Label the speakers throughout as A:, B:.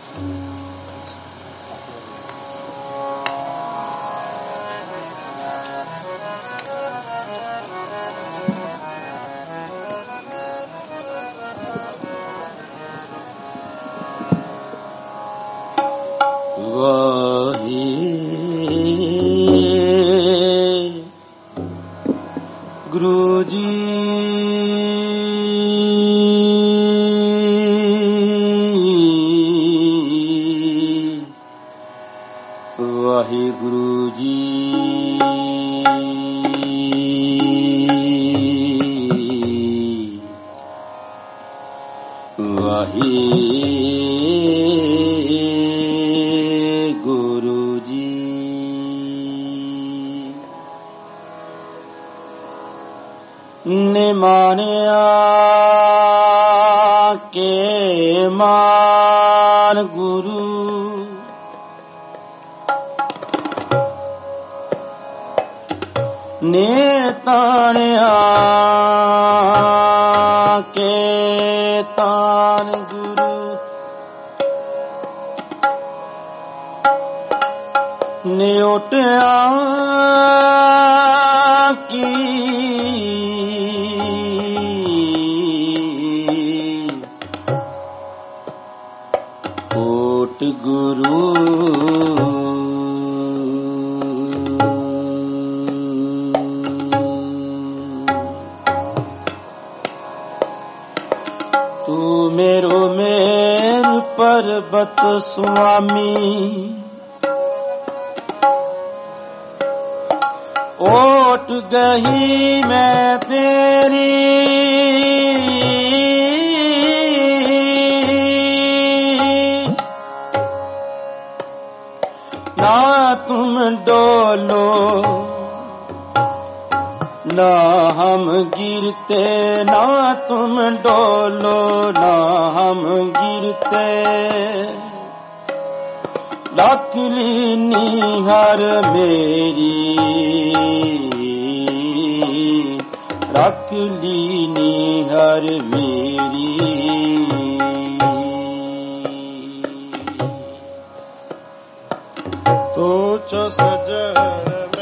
A: ਗੁਰੂ ਜੀ ਵਾਹਿਗੁਰੂ ਜੀ ਵਾਹਿਗੁਰੂ ਜੀ ਨਿਮਾਨਿਆ ਕੇ ਮਾਨ ਗੁਰੂ ਨੇ ਤਾਣਿਆ ਕੇ ਤਾਨ ਗੁਰੂ ਨੇ ਉਟਿਆ ਕੀ ਓਟ ਗੁਰੂ ਤੂੰ ਮੇਰੋ ਮੇਰ ਪਰਬਤ ਸੁਆਮੀ ਓਟ ਗਈ ਮੈਂ ਤੇਰੀ ਨਾ ਤੁਮ ਡੋਲੋ ਨਾ ਹਮ गिरते ना तुम डोलो ना हम गिरते रख लीनी हर मेरी रख लीनी हर मेरी तो च सजन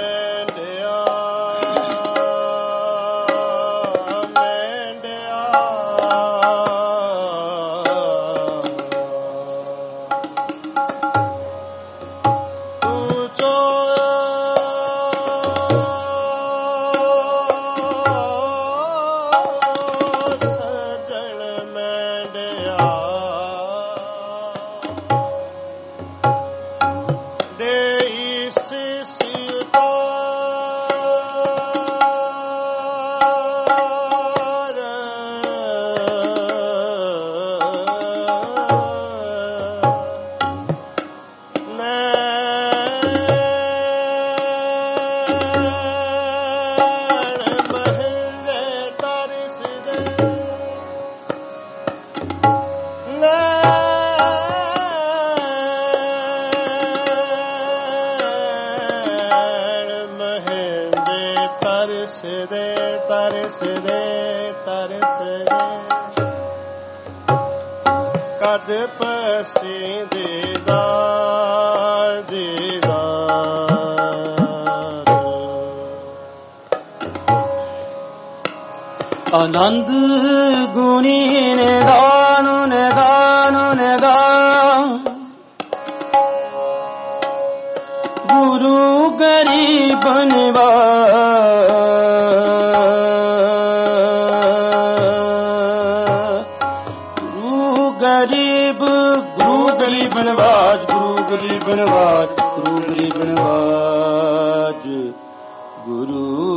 A: ਕਦ ਪਸੀ ਦੇਦਾ ਦੇਦਾ ਆਨੰਦ ਗੁਣੀ ਨੇ ਦਾਨੁ ਨੇ ਦਾਨੁ ਨੇ ਦਾਨ ਗੁਰੂ ਗਰੀਬ ਨਿਵਾਜ ਨਵਾਜ ਗੁਰੂ ਗਰੀਬ ਨਵਾਜ ਗੁਰੂ ਗਰੀਬ ਨਵਾਜ ਗੁਰੂ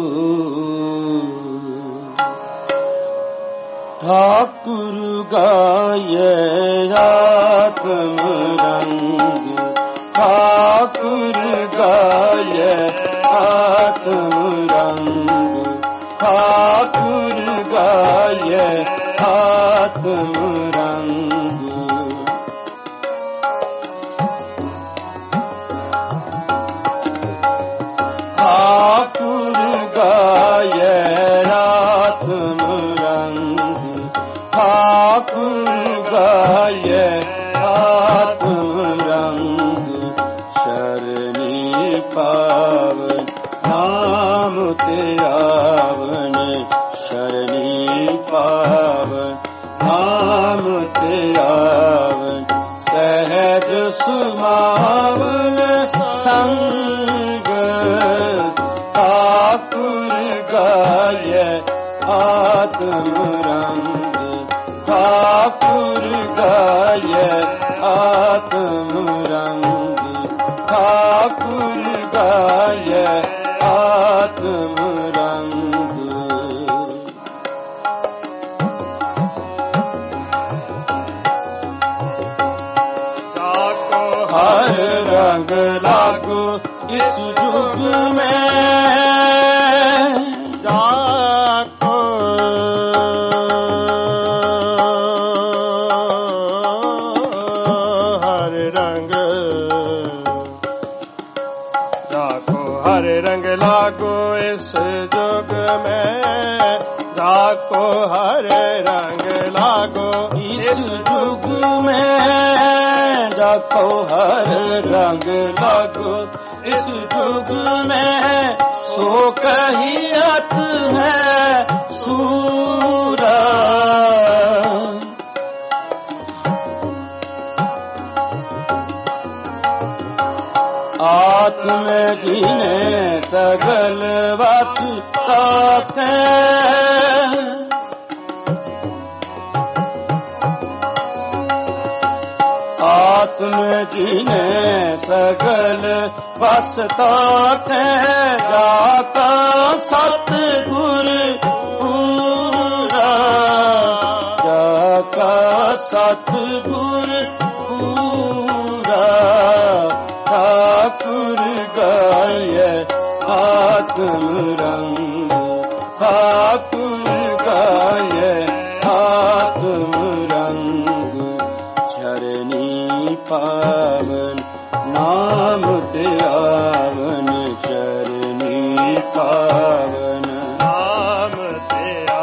A: ਠਾਕੁਰ ਗਾਏ ਆਤਮ ਰੰਗ ਠਾਕੁਰ ਗਾਏ ਆਤਮ ਰੰਗ ਠਾਕੁਰ ਗਾਏ ਆਤਮ ਰੰਗ ਠਾਕੁਰ ਗਾਏ ਆਤਮ ਰੰਗ ਠਾਕੁਰ ਗਾਏ ਆਤਮ पावन नाम तेरा वन शरणी पावन नाम तेरा वन सहज सुमावन संग ठाकुर गाय आत्म रंग ठाकुर गाय आत्म रंग ठाकुर गाय आत्म रंग जाको हर रंग लागो इस युग में जाको हर रंग जाको हर रंग लागो इस युग में जाको हर रंग लागो इस युग में जाको हर रंग लागो इस युग में सो कहियत है सूरा आत्म जीने सगल वस ताते आत्म जीने सगल बस ताते जाता सतगुर पूरा जाता सतगुर पूरा ठाकुर गाय आत्म रंग ठाकुर गाय आत्म रंग शरणी पावन नाम तेरा वन शरणी पावन नाम तेरा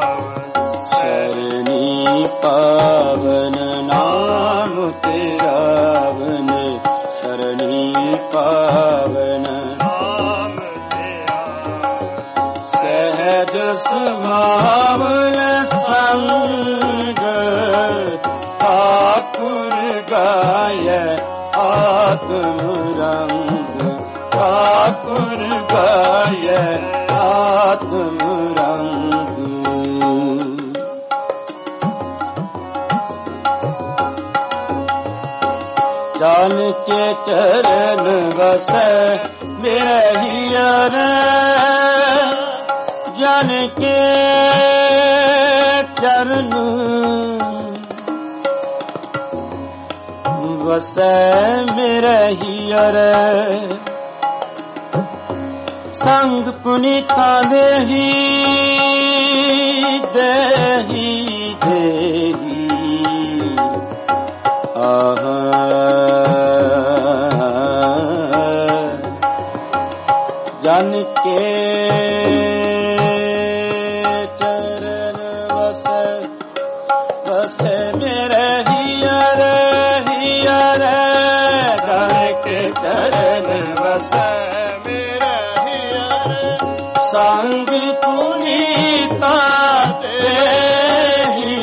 A: शरणी पावन नाम तेरा वन शरणी पावन नाम तेरा सहज समावन संग ठाकुर गाय आत्म रंग ठाकुर गाय आत्म रंग जान के चरण बसे मेरे हियर जान के चरण बसे मेरे हियर संग पुनीता देही देही देही जन के चरण बसे बसे मेरे हियर हियर जन के चरण बसे मेरे हियर संग पुनीता देही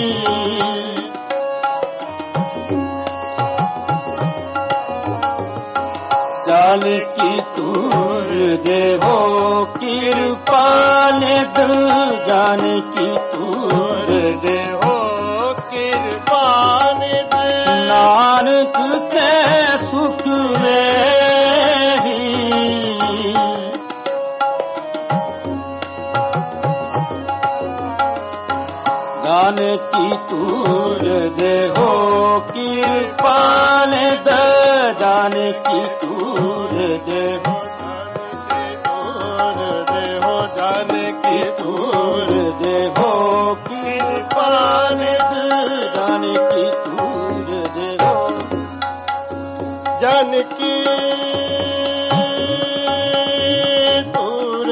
A: जान की तूर देहो कृपा निध जान की तूर देहो कृपा निध नानक के सुख में ही जान की तूर देहो कृपा निध जान की तूर देहो जान की तूर देहो कृपा निध जान की तूर देहो जान की तूर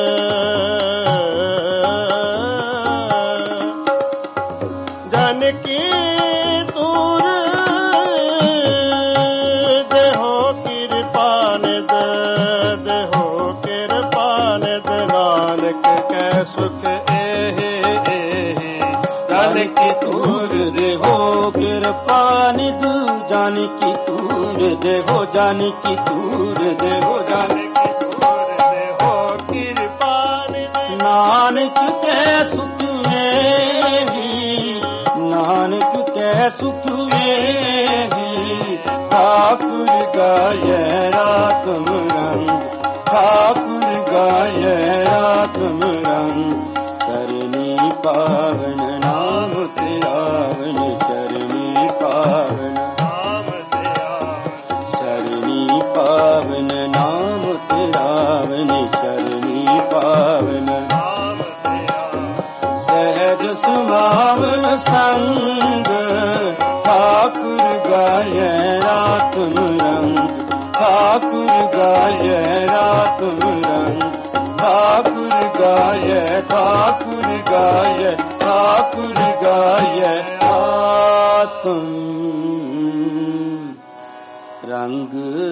A: जान की तूर देहो कृपा निध सुख एहे जानकी तूर देहो कृपा निधि जानकी तूर देहो जानकी तूर देहो जानकी तूर देहो कृपा निधि नानक के सुख नानक के सुख ठाकुर गाय रातम रंग ठाकुर गाय रातम रंग करनी पावन नाम तेरावन करनी पावन नाम तेरावन शरणी पावन नाम तेरावन शरणी पावन नाम तेरावन सहज सुमावन संग ठाकुर गाय रातम रंग ठाकुर गाय रातम रंग ठाकुर गाय ठाकुर गाय ठाकुर गाय रातम रंग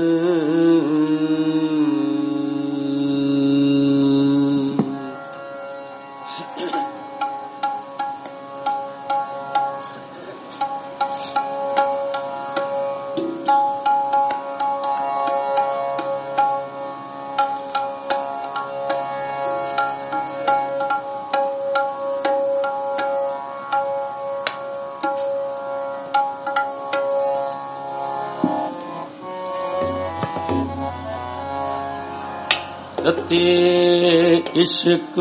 A: रते इश्क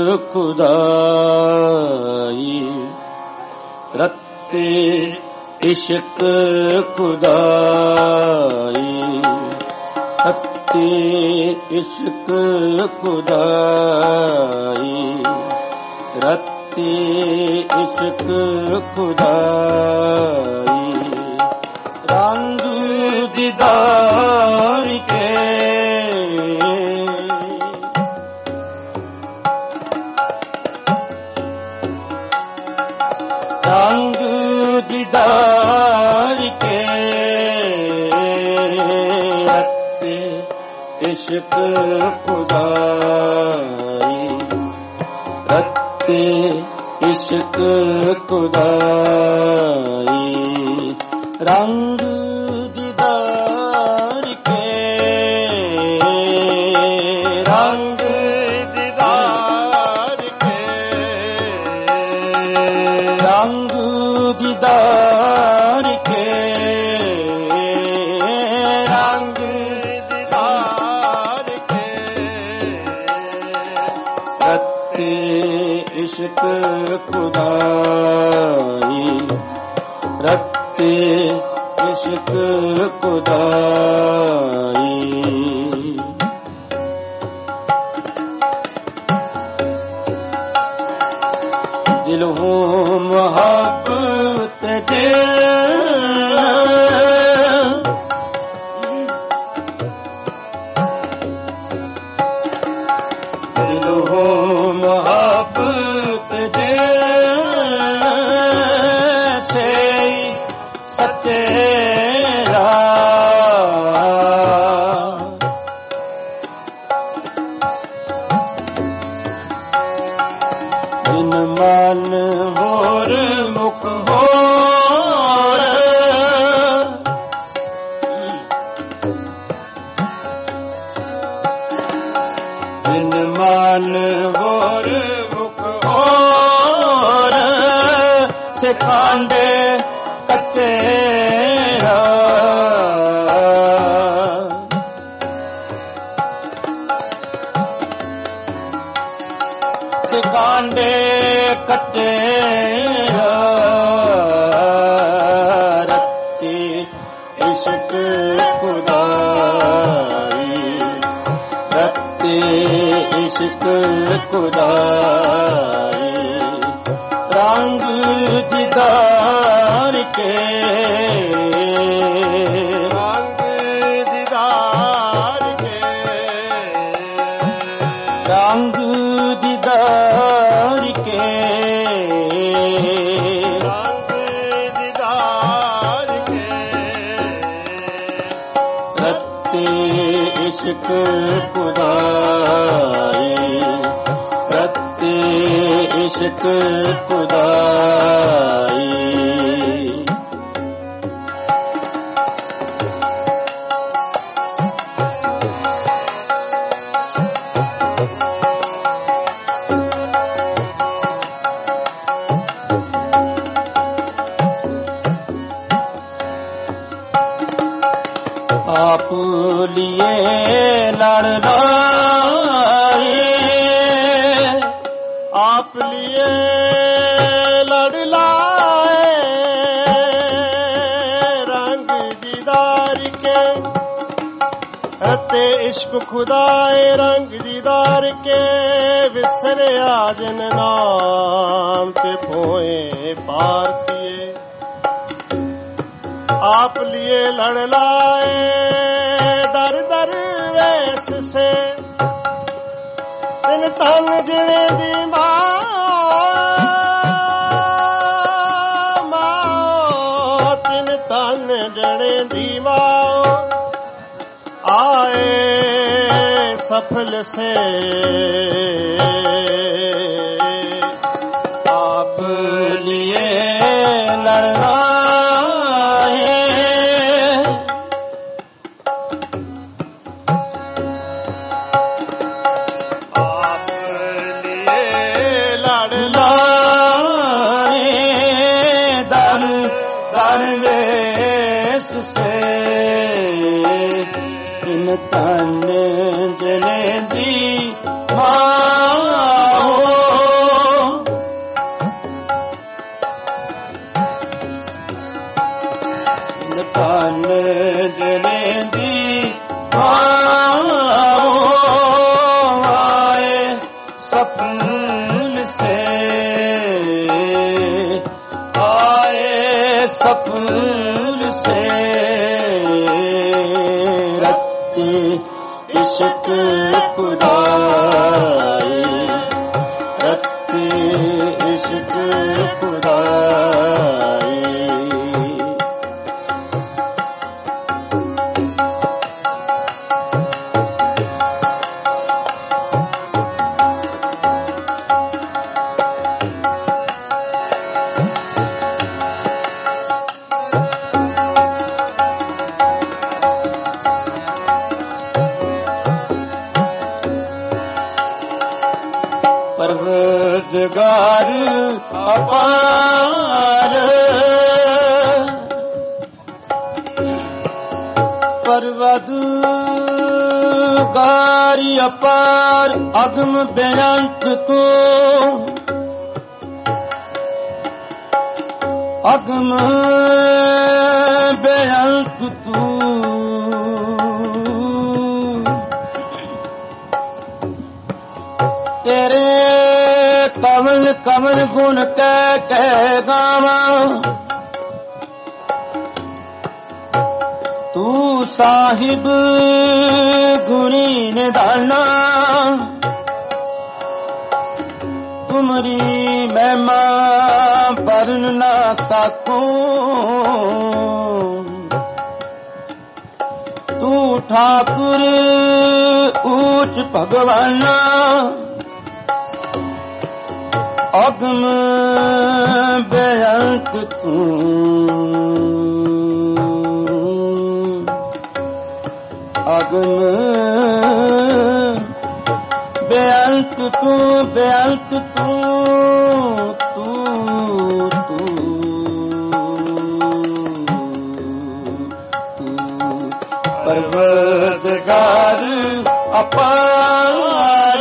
A: खुदाई रते इश्क खुदाई रते इश्क खुदाई रते इश्क खुदाई रंग दीदार के रंग दीदार के रते इश्क खुदाई रते इश्क खुदाई रंग दीदार के रंग दीदार के रंग दीदार के रंग दीदार के रते इश्क खुदाई रते इश्क खुदाई दिल हो मोहब्बत दिल हो मोहब्बत से सच्चे मन होर मुख होर बिन मन होर मुख होर सिखांदे कच्चे सिखांदे कच्चे रते इश्क खुदाई रते इश्क खुदाई रंग दीदार के रंग दीदार के रंग दीदार के रंग दीदार के रते इश्क खुदाई ਰਤੇ ਇਸ਼ਕ ਖੁਦਾਈ। ਆਪ ਲਿਏ ਲੜ ਲਾਏ, ਆਪ ਲਿਏ ਲੜ ਲਾਏ, ਰੰਗ ਦੀਦਾਰ ਕੇ ਰਤੇ ਇਸ਼ਕ ਖੁਦਾਏ। ਰੰਗ ਦੀਦਾਰ ਕੇ ਵਿਸਰਿਆ ਜਨ ਨਾਮ ਤੇ ਭੋਏ ਭਾਰਤੀਏ। आप लिए लड़ लाए दर दर वैस से, दिन तन जिने दी माओ, दिन तन जने दी माओ, आए सफल से। आप लिए लड़ तन जने दी माओ, तन जने दी माओ, आए सपन से, आए सपन से। इश्क खुदाई, रते इश्क खुदाई। परवरदिगार अपार, परवरदिगार अपार, अगम बेअंत तू, अगम बेअंत तू। तेरे कमल कमल गुण कह गावा, तू साहिब गुणी निधाना। तुमरी महिमा बरन ना सकूं, तू ठाकुर ऊंच भगवाना। अगम बेअंत तू, अगम बेअंत तू, बेअंत तू, तू तू तू परवरदिगार अपार।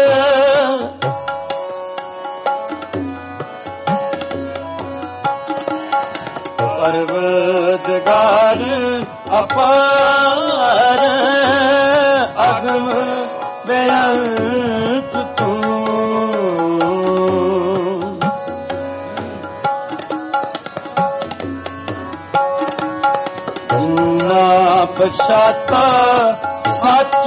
A: परवरदिगार अपार, अगम बेअंत तू। इन्ना पछाता सच,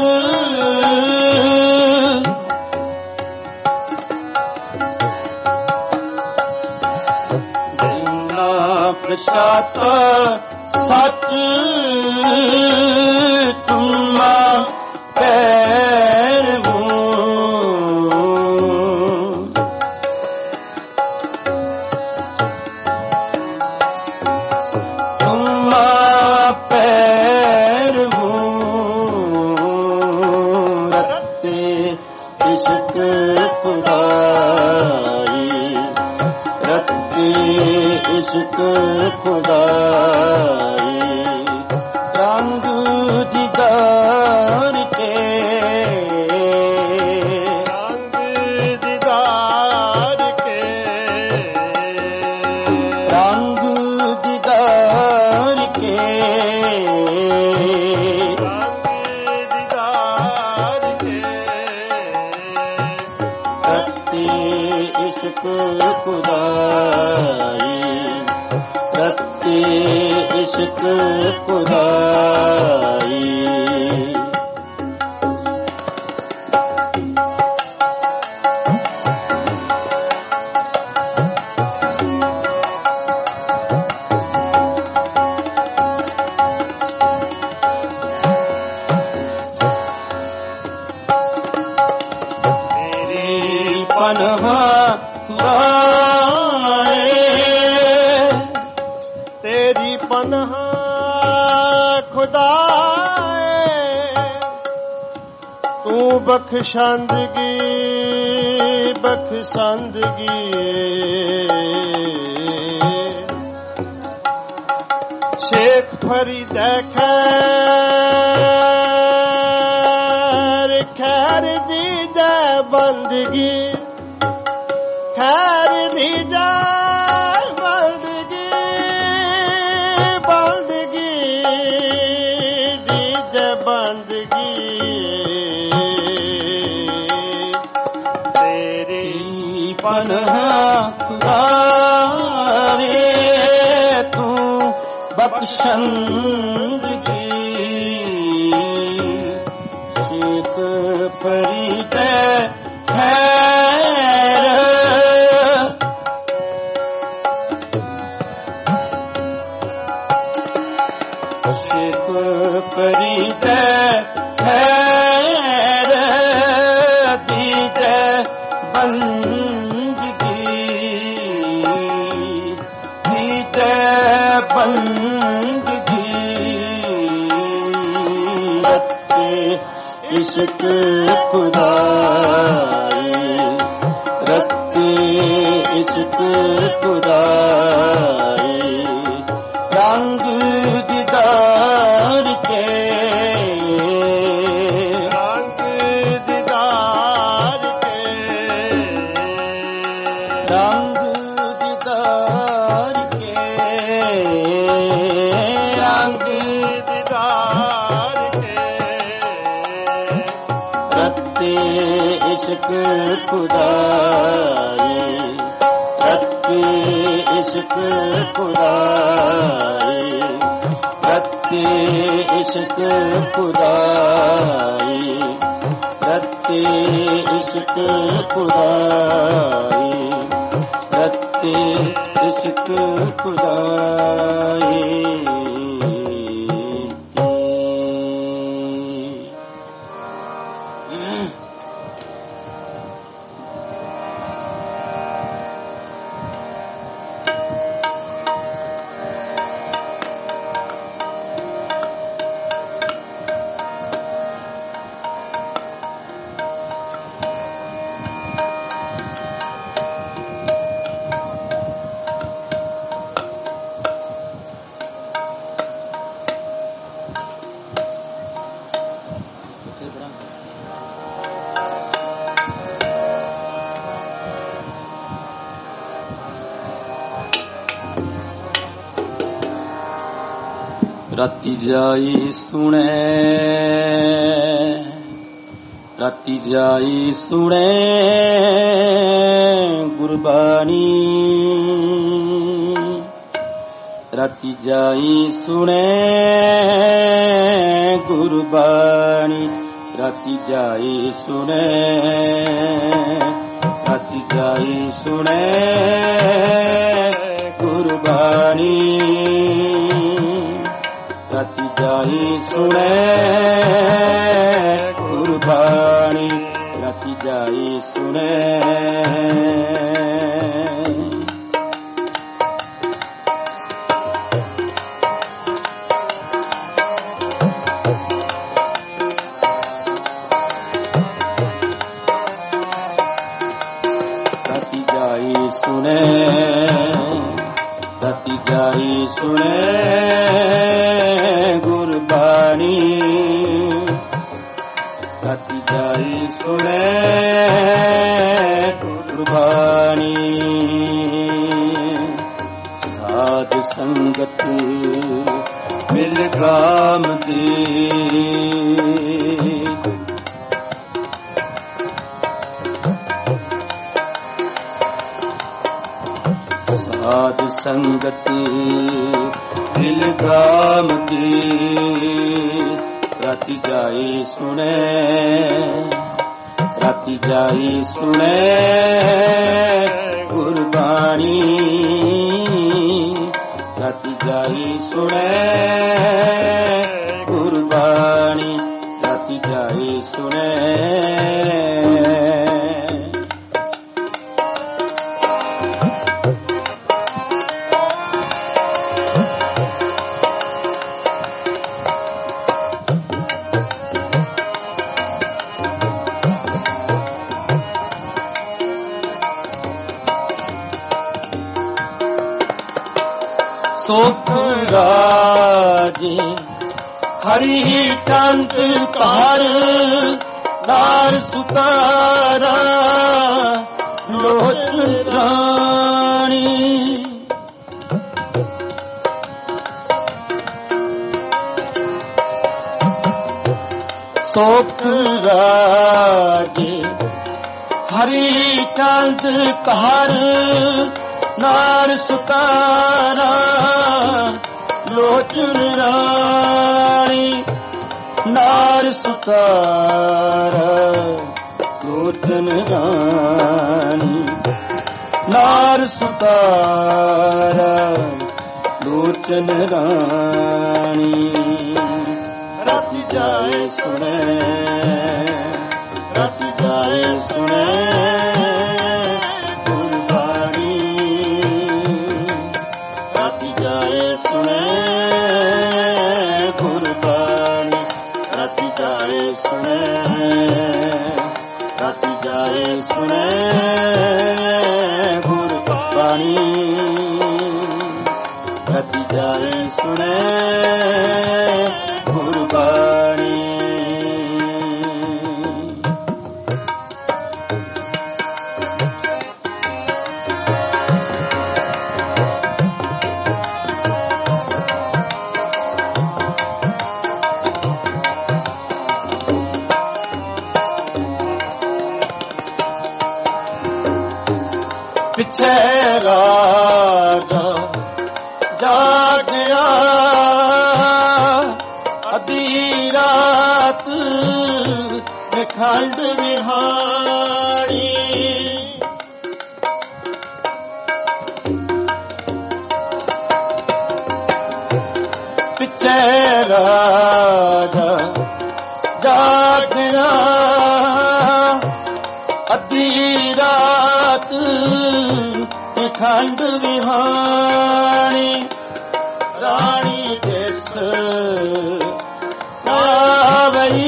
A: पछाता सच, चुम्मा पैर मूं।
B: इश्क खुदाई रंग दीदार के इश्क खुदाई तेरी पनहा
A: तेरी पनहा खुदाए तू बख्शंदगी बख्शंदगी शेख फरीद खैर खैर दी दे बंदगी खैर दी दे
B: बख्शंदगी शेख फरीद खैर शेख फरीद खैर दीद बंदगी दीद बंदगी इश्क खुदाई रखते इश्क खुदाई रंग दीदार के
A: रंग दीदार के
B: रंग दीदार के रंग
A: दीदार के
B: इश्क खुदाई रखते इश्क खुदाई रखते इश्क खुदाई रखते इश्क खुदाई रखते इश्क खुदाई राती जाई सुने गुरबानी राती जाई सुने गुरबानी राती जाई सुने गुरबानी राती जाई सुने गुरबानी राती जाई सुने राती ਮਿਲਗਾਮ ਦੀ। ਸਾਧ ਸੰਗਤੀ ਮਿਲਗਾਮ ਦੀ, ਰਾਤੀ ਜਾਈ ਸੁਣੇ, ਰਾਤੀ ਜਾਈ ਸੁਣੇ ਗੁਰਬਾਣੀ, ਰਾਤੀ ਜਾਈ ਸੁਣੇ ਗੁਰਬਾਣੀ, ਰਾਤੀ ਜਾਈ ਸੁਣੇ। ਸੁਖ ਰਾਜੇ ਹਰੀ ਚੰਦ ਘਰ, ਨਾਰ ਸੁਤਾਰਾ ਲੋਚਨ ਰਾਣੀ। ਸੁਖ ਰਾਜੇ ਹਰੀ ਚੰਦ ਘਰ, ਨਾਰ ਸੁਤਾਰਾ ਲੋਚਨ ਰਾਣੀ, ਨਾਰ ਸੁਤਾਰਾ ਲੋਚਨ ਰਾਣੀ, ਨਾਰ ਸੁਤਾਰਾ ਲੋਚਨ ਰਾਣੀ। ਰਾਤੀ ਜਾਏ ਸੁਣੇ, ਰਾਤੀ ਜਾਏ ਸੁਣੇ ਗੁਰਬਾਣੀ, ਰਾਤੀ ਜਾਏ ਸੁਣੇ ਗੁਰਬਾਣੀ, ਰਾਤੀ ਜਾਏ ਸੁਣੇ, ਰਾਤੀ ਜਾਏ ਸੁਣੇ ਗੁਰਬਾਣੀ, ਰਾਤੀ ਜਾਏ ਸੁਣੇ ਗੁਰਬਾਣੀ। ਪਿਛੇ ਰਾਜਾ ਜਾਗਿਆ, ਅੱਧੀ ਰਾਤ ਖੰਡ ਵਿਹਾੜੀ, ਪਿਛੇ ਰਾਜਾ ਜਾਗਿਆ, ਅੱਧੀ ਰਾਤ ਖੰਡ ਵਿਹਾਣੀ, ਰਾਣੀ ਦਿਸ ਆਵਈ,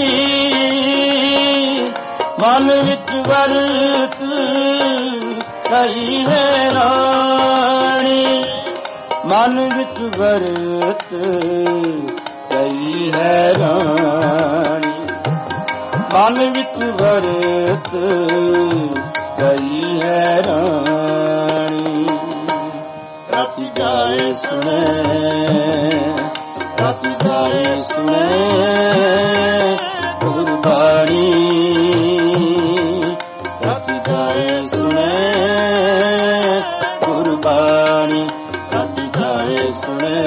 B: ਮਨ ਵਿੱਚ ਵਰਤ ਕਈ ਹੈ ਰਾਣੀ, ਮਨ ਵਿੱਚ ਵਰਤ ਕਈ ਹੈ ਰਾਣੀ, ਮਨ ਵਿੱਚ ਵਰਤ ਕਈ ਹੈ ਰਾਣੀ। ਰਾਤੀ ਜਾਏ ਸੁਣੇ, ਰਾਤੀ ਜਾਏ ਸੁਣੇ ਗੁਰਬਾਣੀ, ਰਾਤੀ ਜਾਏ ਸੁਣੇ ਗੁਰਬਾਣੀ, ਰਾਤੀ ਜਾਏ ਸੁਣੇ,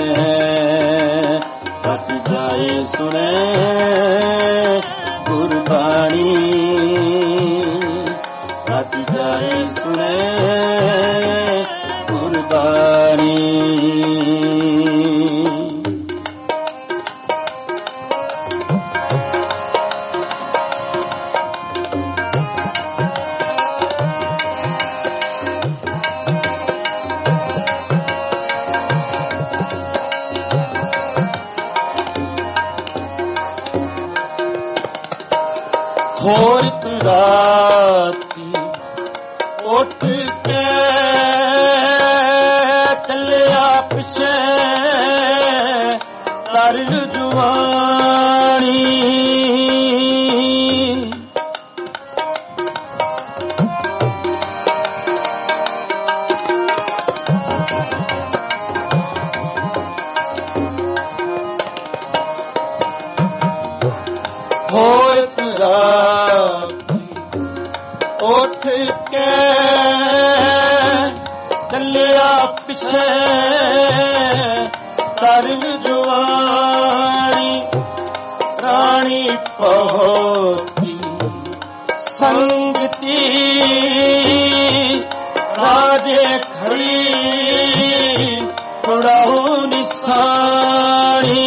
B: ਰਾਤੀ ਜਾਏ ਸੁਣੇ ਗੁਰਬਾਣੀ, ਰਾਤੀ ਜਾਏ ਸੁਣੇ ਗੁਰਬਾਣੀ। ਖੋਰਤ ਰਾਤੀ ਉੱਠ ਕੇ ਚੱਲਿਆ ਪਿਛੇ ਤਰਲ ਜੁਆਨੀ, ਖੋਰਤ ਰਾਤੀ ਉੱਠ ਕੇ ਚੱਲਿਆ ਪਿਛੇ ਤਰਨ ਜਵਾਨੀ ਰਾਣੀ ਪਹੁੰਚੀ ਸੰਗਤੀ ਰਾਜੇ ਖੜੀ ਛੁਡਾਓ ਨਿਸ਼ਾਨੀ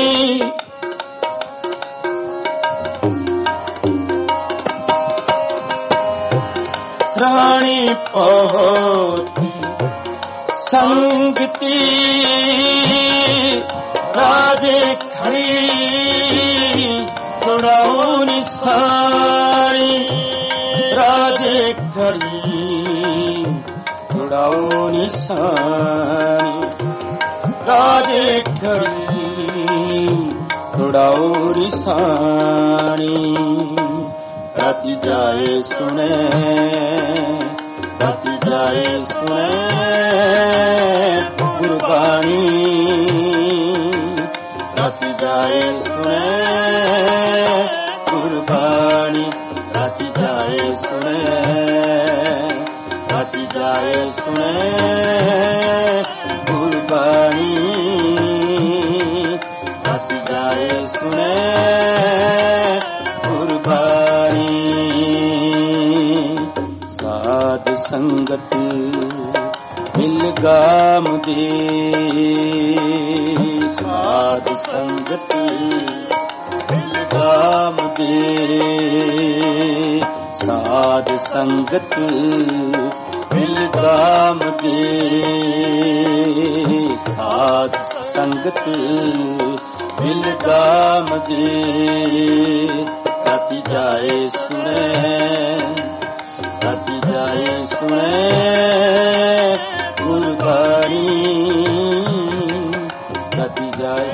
B: ਰਾਣੀ ਪਹੁੰਚੀ ਸੰਗਤੀ ਰਾਜੇ ਖੜੀ ਛੁਡਾਓ ਨਿਸ਼ਾਨੀ ਰਾਜੇ ਖੜੀ ਛੁਡਾਓ ਨਿਸ਼ਾਨੀ ਰਾਜੇ ਖੜੀ ਛੁਡਾਓ ਨਿਸ਼ਾਨੀ ਰਾਤੀ ਜਾਏ ਸੁਣੇ ਰਾਤੀ ਜਾਏ ਸੁਣੇ ਗੁਰਬਾਣੀ ਰਾਤੀ ਜਾਏ ਸੁਣੇ ਗੁਰਬਾਣੀ ਰਾਤੀ ਜਾਏ ਸੁਣੇ ਰਾਤੀ ਜਾਏ ਸੁਣੇ ਗੁਰਬਾਣੀ ਰਾਤੀ ਜਾਏ ਸੁਣੇ ਗੁਰਬਾਣੀ ਸਾਧ ਸੰਗਤ ਮਿਲ ਗਾਮ ਦੇ ਸਾਧ ਸੰਗਤ ਮਿਲ ਗਾਮ ਦੇ ਸਾਧ ਸੰਗਤ ਮਿਲ ਗਾਮ ਦੇ ਸਾਧ ਸੰਗਤ ਮਿਲ ਗਾਮ ਦੇ ਰਾਤੀ ਜਾਏ ਸੁਣੇ ਰਾਤੀ ਜਾਏ ਸੁਣੇ ਗੁਰਬਾਣੀ ਰਾਤੀ ਜਾਏ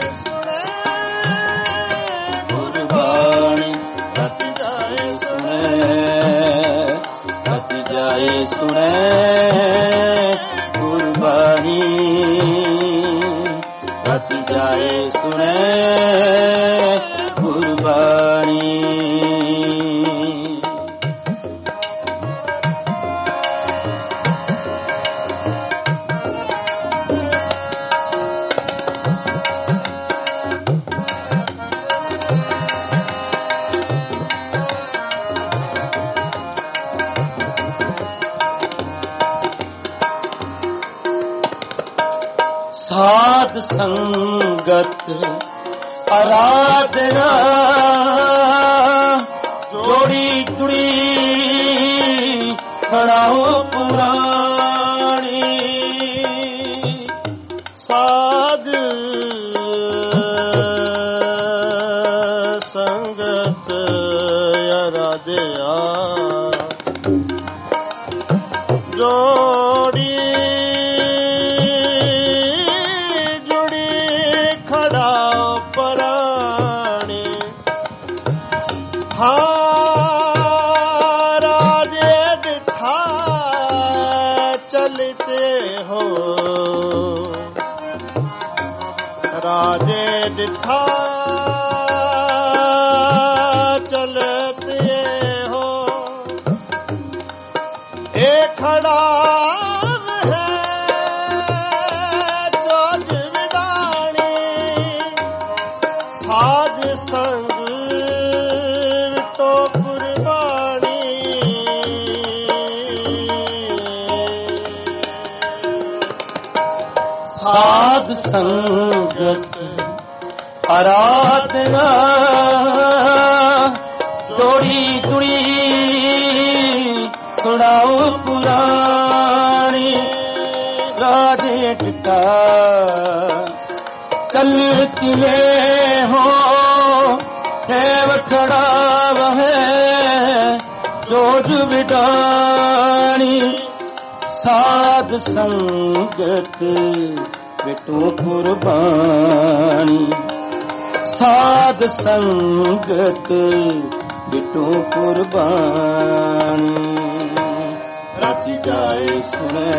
B: ਗੁਰਬਾਣੀ ਰਾਤੀ ਜਾਏ ਸੁਣੇ ਰਾਤੀ ਜਾਏ ਸੁਣੇ ਗੁਰਬਾਣੀ ਰਾਤੀ ਜਾਏ ਸੁਣੇ ਗੁਰਬਾਣੀ ਸਾਧ ਸੰਗਤ ਆਰਾਧਨਾ ਜੋੜੀ ਜੁੜੀ ਖੜਾਓ ਪੁਰਾਣੀ
A: ਸਾਧ ਸੰਗਤ ਆਰਾਧਿਆ ਜੋੜੀ राजे दिखा चलते हो एक खड़ा है चोज विडानी साध संग तो कुर्बानी
B: साध संगत आराधना जोड़ी जुड़ी छुड़ाओ पुरानी राधे टिका कल तिले हो देव खड़ा वह जोज विडानी साध संगत बेटो कुर्बानी साध संगत बेटो कुर्बानी राती जाए सुने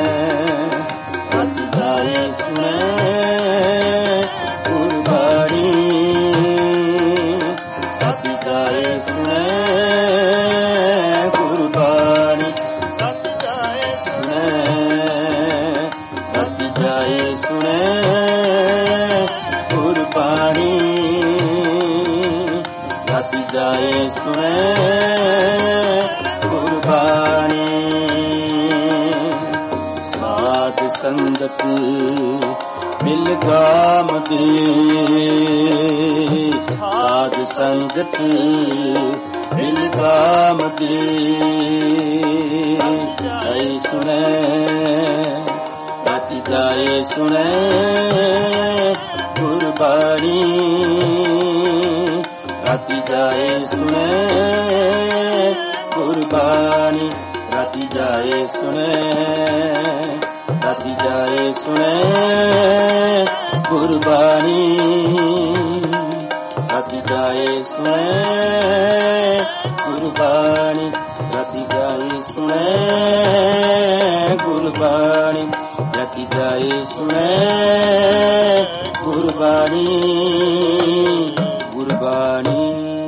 B: राती जाए सुने कुर्बानी राती ਸੁਣੇ ਗੁਰਬਾਣੀ। ਸਾਧ ਸੰਗਤ ਮਿਲ ਗਾਮ ਦੇ, ਸਾਧ ਸੰਗਤ ਮਿਲ ਗਾਮ ਦੇ। ਜਾਏ ਸੁਣੇ ਰਾਤੀ ਜਾਏ ਸੁਣੇ ਗੁਰਬਾਣੀ। ਰਾਤੀ ਜਾਏ ਸੁਣੇ ਗੁਰਬਾਣੀ। ਰਾਤੀ ਜਾਏ ਸੁਣੇ, ਰਾਤੀ ਜਾਏ ਸੁਣੇ ਗੁਰਬਾਣੀ। ਰਾਤੀ ਜਾਏ ਸੁਣੇ ਗੁਰਬਾਣੀ। ਰਾਤੀ ਜਾਏ ਸੁਣੇ ਗੁਰਬਾਣੀ। ਰਾਤੀ ਜਾਏ ਸੁਣੇ ਗੁਰਬਾਣੀ। ਗੁਰਬਾਣੀ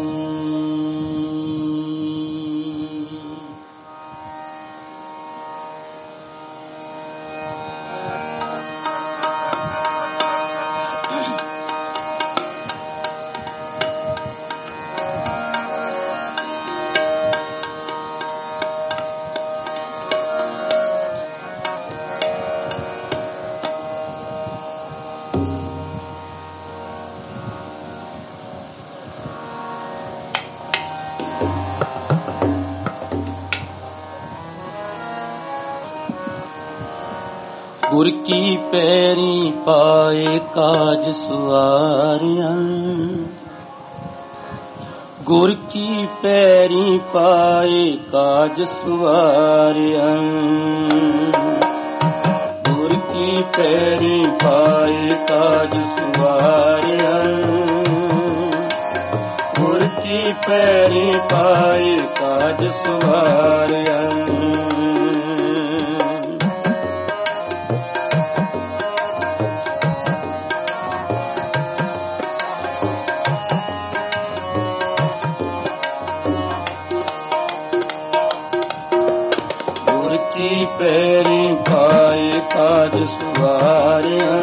B: ਗੁਰ ਕੀ ਪੈਰੀ ਪਾਏ ਕਾਜ ਸੁਆਰਿਆਂ। ਗੁਰ ਕੀ ਪੈਰੀ ਪਾਏ ਕਾਜ ਸੁਆਰਿਆਂ। ਗੁਰ ਕੀ ਪੈਰੀ ਪਾਏ ਕਾਜ ਸੁਆਰਿਆਂ। ਗੁਰ ਕੀ ਪੈਰੀ ਪਾਏ ਕਾਜ ਸੁਆਰਿਆਂ। ਪੈਰੀ ਪਾਏ ਕਾਜ ਸੁਆਰਿਆਂ।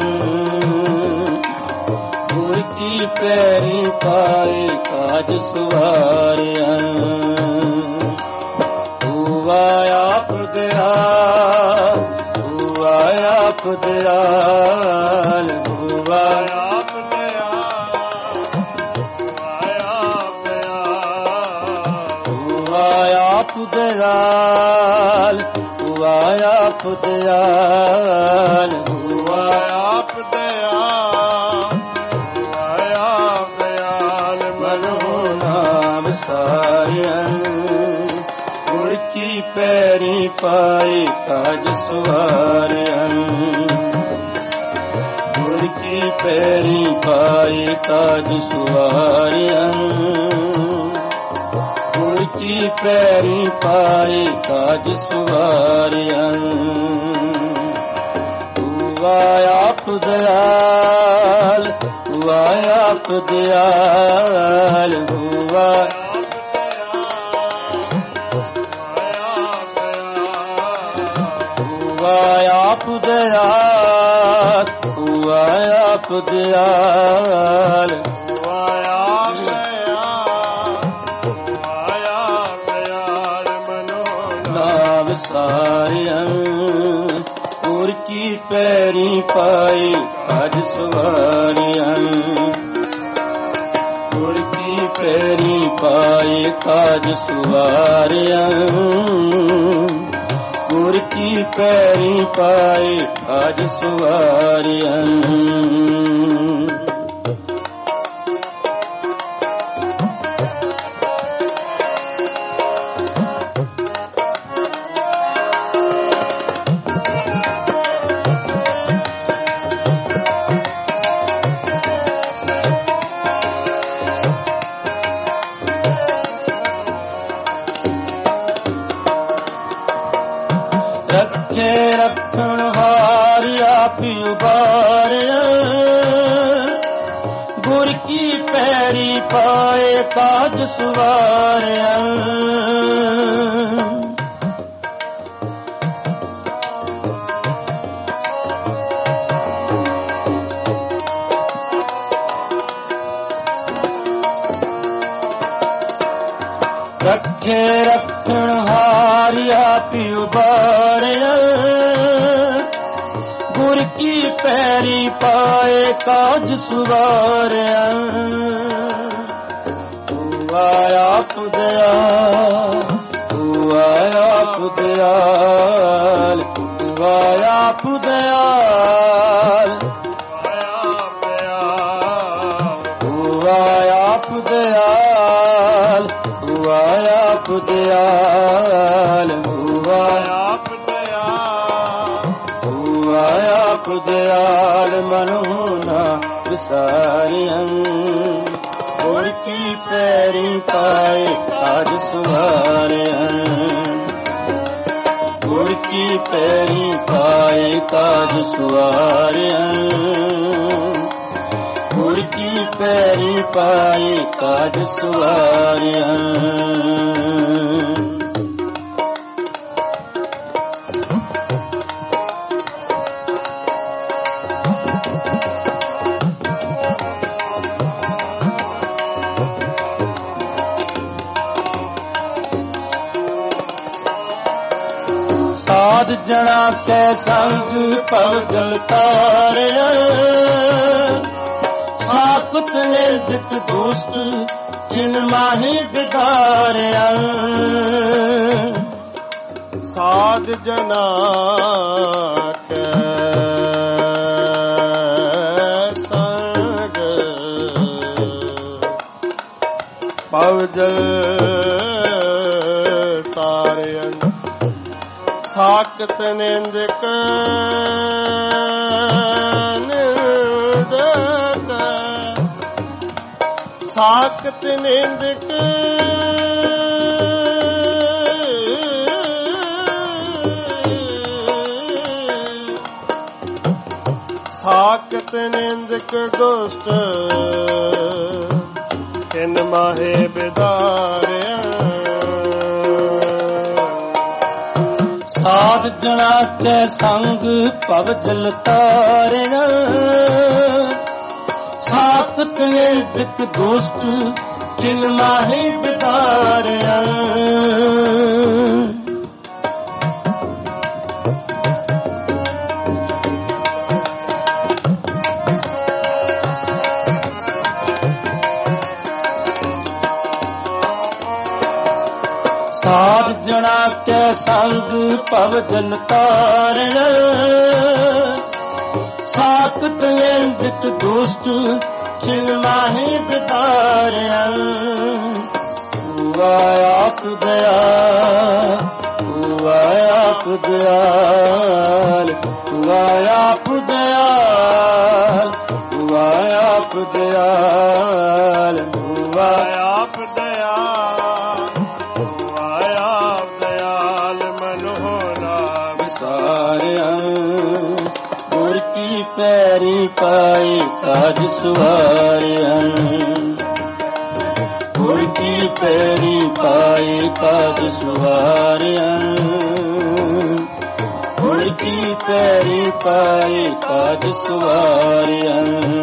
B: ਗੁਰ ਕੀ ਪੈਰੀ ਪਾਏ ਕਾਜ ਸੁਆਰਿਆਂ। ਹੁਆ ਆਪ ਦਿਆਲ, ਹੁਆ ਆਪ ਦਿਆਲ। ਹੁਆ ਆਪ ਦਿਆਲ, ਹੁਆ ਆਪ ਦਿਆਲ। ਹੁਆ ਆਪ ਦਿਆਲ, ਹੁਆ ਆਪ ਦਿਆਲ। ਹੁਆ ਆਪ ਦਿਆਲ ਮਨੋ ਨਾਮ ਸਾਰਿਆਂ। ਗੁਰ ਕੀ ਪੈਰੀ ਪਾਏ ਕਾਜ ਸੁਆਰਿਆਂ। ਗੁਰ ਕੀ ਪੈਰੀ ਪਾਏ ਕਾਜ ਸੁਆਰਿਆਂ। ਗੁਰ ਕੀ ਪੈਰੀ ਪਾਏ ਕਾਜ ਸੁਆਰਿਆਂ। ਹੁਆ ਆਪ ਦਿਆਲ, ਹੁਆ ਆਪ ਦਿਆਲ। ਹੁਆ ਆਪ ਦਿਆਲ, ਹੁਆ ਆਪ ਦਿਆਲ। ਸਾਰਿਆਂ ਗੁਰ ਕੀ ਪੈਰੀ ਪਾਏ ਕਾਜ ਸੁਆਰਿਆਂ। ਗੁਰ ਕੀ ਪੈਰੀ ਪਾਏ ਕਾਜ ਸੁਆਰਿਆਂ। ਗੁਰ ਕੀ ਪੈਰੀ ਪਾਏ ਕਾਜ ਸੁਆਰਿਆਂ। ਰੱਖੇ ਰੱਖਣ ਹਾਰ ਆਪ ਉਬਾਰਿਆ। ਗੁਰ ਕੀ ਪੈਰੀ ਪਾਏ ਕਾਜ ਸੁਆਰਿਆ। ਰੱਖੇ ਰੱਖਣ ਹਾਰਿ ਆਪਿ ਉਬਾਰਿਆ ਗੁਰ ਕੀ ਪੈਰੀ ਪਾਏ ਕਾਜ ਸੁਵਾਰਿਆ ਤੂੰ ਆਇਆ ਪੁਦਿਆ ਤੂੰ ਆਇਆ ਪੁਦਿਆਲ ਤੂੰ ਆਇਆ ਪੁਦਿਆਲ ਤੂੰ ਆਇਆ ਪੁਦਿਆਲ ਤੂੰ ਆਇਆ ਪੁਦਿਆਲ ਤੂੰ ਆਇਆ ਤੂੰ ਆਇਆ ਪੁਦਿਆਲ ਮਨੁ ਨਾ ਵਿਸਾਰਿਆ ਗੁਰ ਕੀ ਪੈਰੀ ਪਾਏ ਕਾਜ ਸੁਵਾਰਿਆ ਗੁਰ ਕੀ ਪੈਰੀ ਪਾਏ ਕਾਜ ਸੁਵਾਰਿਆ ਗੁਰ ਕੀ ਪੈਰੀ ਪਾਏ ਕਾਜ ਸੁਵਾਰਿਆ ਸਾਧ ਜਣਾ ਕੈ ਸੰਗ ਭਵਜਲ ਤਾਰਿਆ ਸਾਕਤ ਨਿਰਦਿਕ ਦੋਸਤ ਜਿਨ ਮਾਹੀ ਬਿਦਾਰਿਆ
A: ਸਾਧ ਜਨਾ ਕੈ ਸੰਗ ਭਵਜਲ ਤਾਰਿਆ ਸਾਕਤ ਨਿੰਦਕ ਸਾਕਤ ਨਿੰਦਕ ਸਾਕਤ ਨਿੰਦਕ ਦੁਸ਼ਟ ਤਿਨ ਮਾਹੇ ਬਿਦਾਰਿਆ
B: ਸਾਧ ਜਣਾ ਕੈ ਸੰਗ ਭਵਜਲ ਤਾਰਿਆ ਸਾਕਤ ਨਿਰਦਿਕ ਦੋਸਤ ਜਿਨ ਮਾਹੀ ਬਿਦਾਰਿਆ ਸਾਧ ਜਣਾ ਕੈ ਸੰਗ ਭਵਜਲ ਤਾਰਿਆ ਸਾਕਤ ਨਿਰਦਿਕ ਦੋਸਤ ਜਿਨ ਮਾਹੀ ਬਿਦਾਰਿਆ ਤੂੰ ਆਇਆ ਪੁਦਿਆਲ ਤੂੰ ਆਇਆ ਪੁਦਿਆਲ ਤੂੰ ਆਇਆ ਪੁਦਿਆਲ ਤੂੰ ਆਇਆ ਪੁਦਿਆਲ ਤੂੰ ਆਇਆ
A: ਪੁਦਿਆਲ ਤੂੰ ਆਇਆ ਪੁਦਿਆਲ ਮਨੁ ਨਾ
B: ਵਿਸਾਰਿਆ ਗੁਰ ਕੀ ਪੈਰੀ ਪਾਏ ਕਾਜ ਸੁਵਾਰਿਆ ਗੁਰ ਕੀ ਪੈਰੀ ਪਾਏ ਕਾਜ ਸੁਵਾਰਿਆ ਗੁਰ ਕੀ ਪੈਰੀ ਪਾਏ ਕਾਜ ਸੁਵਾਰਿਆ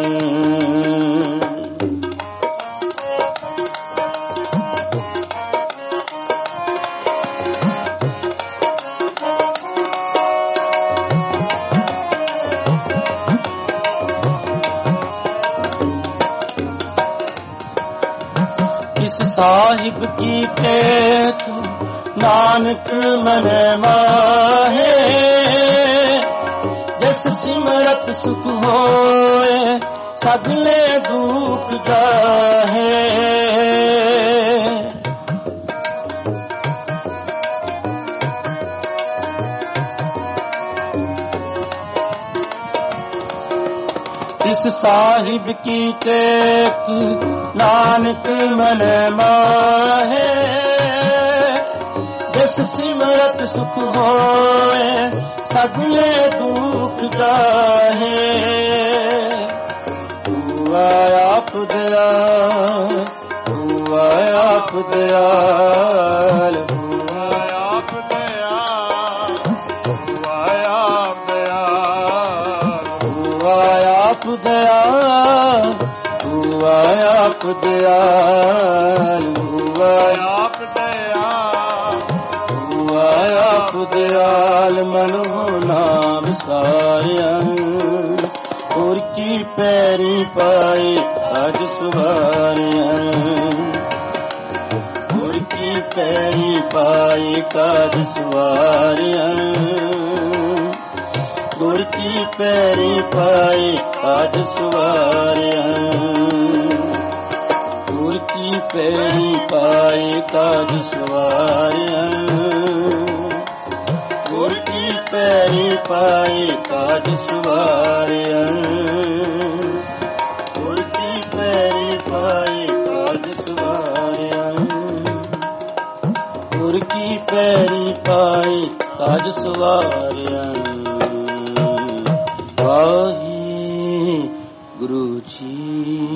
B: किस साहिब की टेक नानक मन माहे जस सिमरत सुख होए सगले दुख जाहे इस साहिब की टेक नानक मन माहे जस सिमरत सुख होए सगले दुख जाहे तू आया पुदयाल तू आया पुदयाल
A: तू आया पुदयाल तू आया पुदयाल
B: तू आया पुदयाल तू आया पुदयाल तू आया पुदयाल ਦਿਆਲ ਮਨ ਹੋ ਨਾਮ ਸਾਰਿਆ ਹੋਰ ਕੀ ਪੈਰੀ ਪਾਏ ਅਜ ਸਵਾਰਿਆ ਹੋਰ ਕੀ ਪੈਰੀ ਪਾਏ ਕਾਜ ਸਵਾਰਿਆ ਹੋਰ ਕੀ ਪੈਰੀ ਪਾਏ ਕਾਜ ਸਵਾਰਿਆ ਹੋਰ ਕੀ ਪੈਰੀ ਪਾਏ ਕਾਜ ਸਵਾਰਿਆ ਹੋਰ ਕੀ ਪੈਰੀ ਪਾਏ ਕਾਜ ਸਵਾਰਿਆ ਹੋਰ ਕੀ ਪੈਰੀ ਪਾਏ ਕਾਜ ਸਵਾਰਿਆ ਹੋਰ ਕੀ ਪੈਰੀ ਪਾਏ ਕਾਜ ਸਵਾਰਿਆ ਵਾਹਿਗੁਰੂ ਜੀ।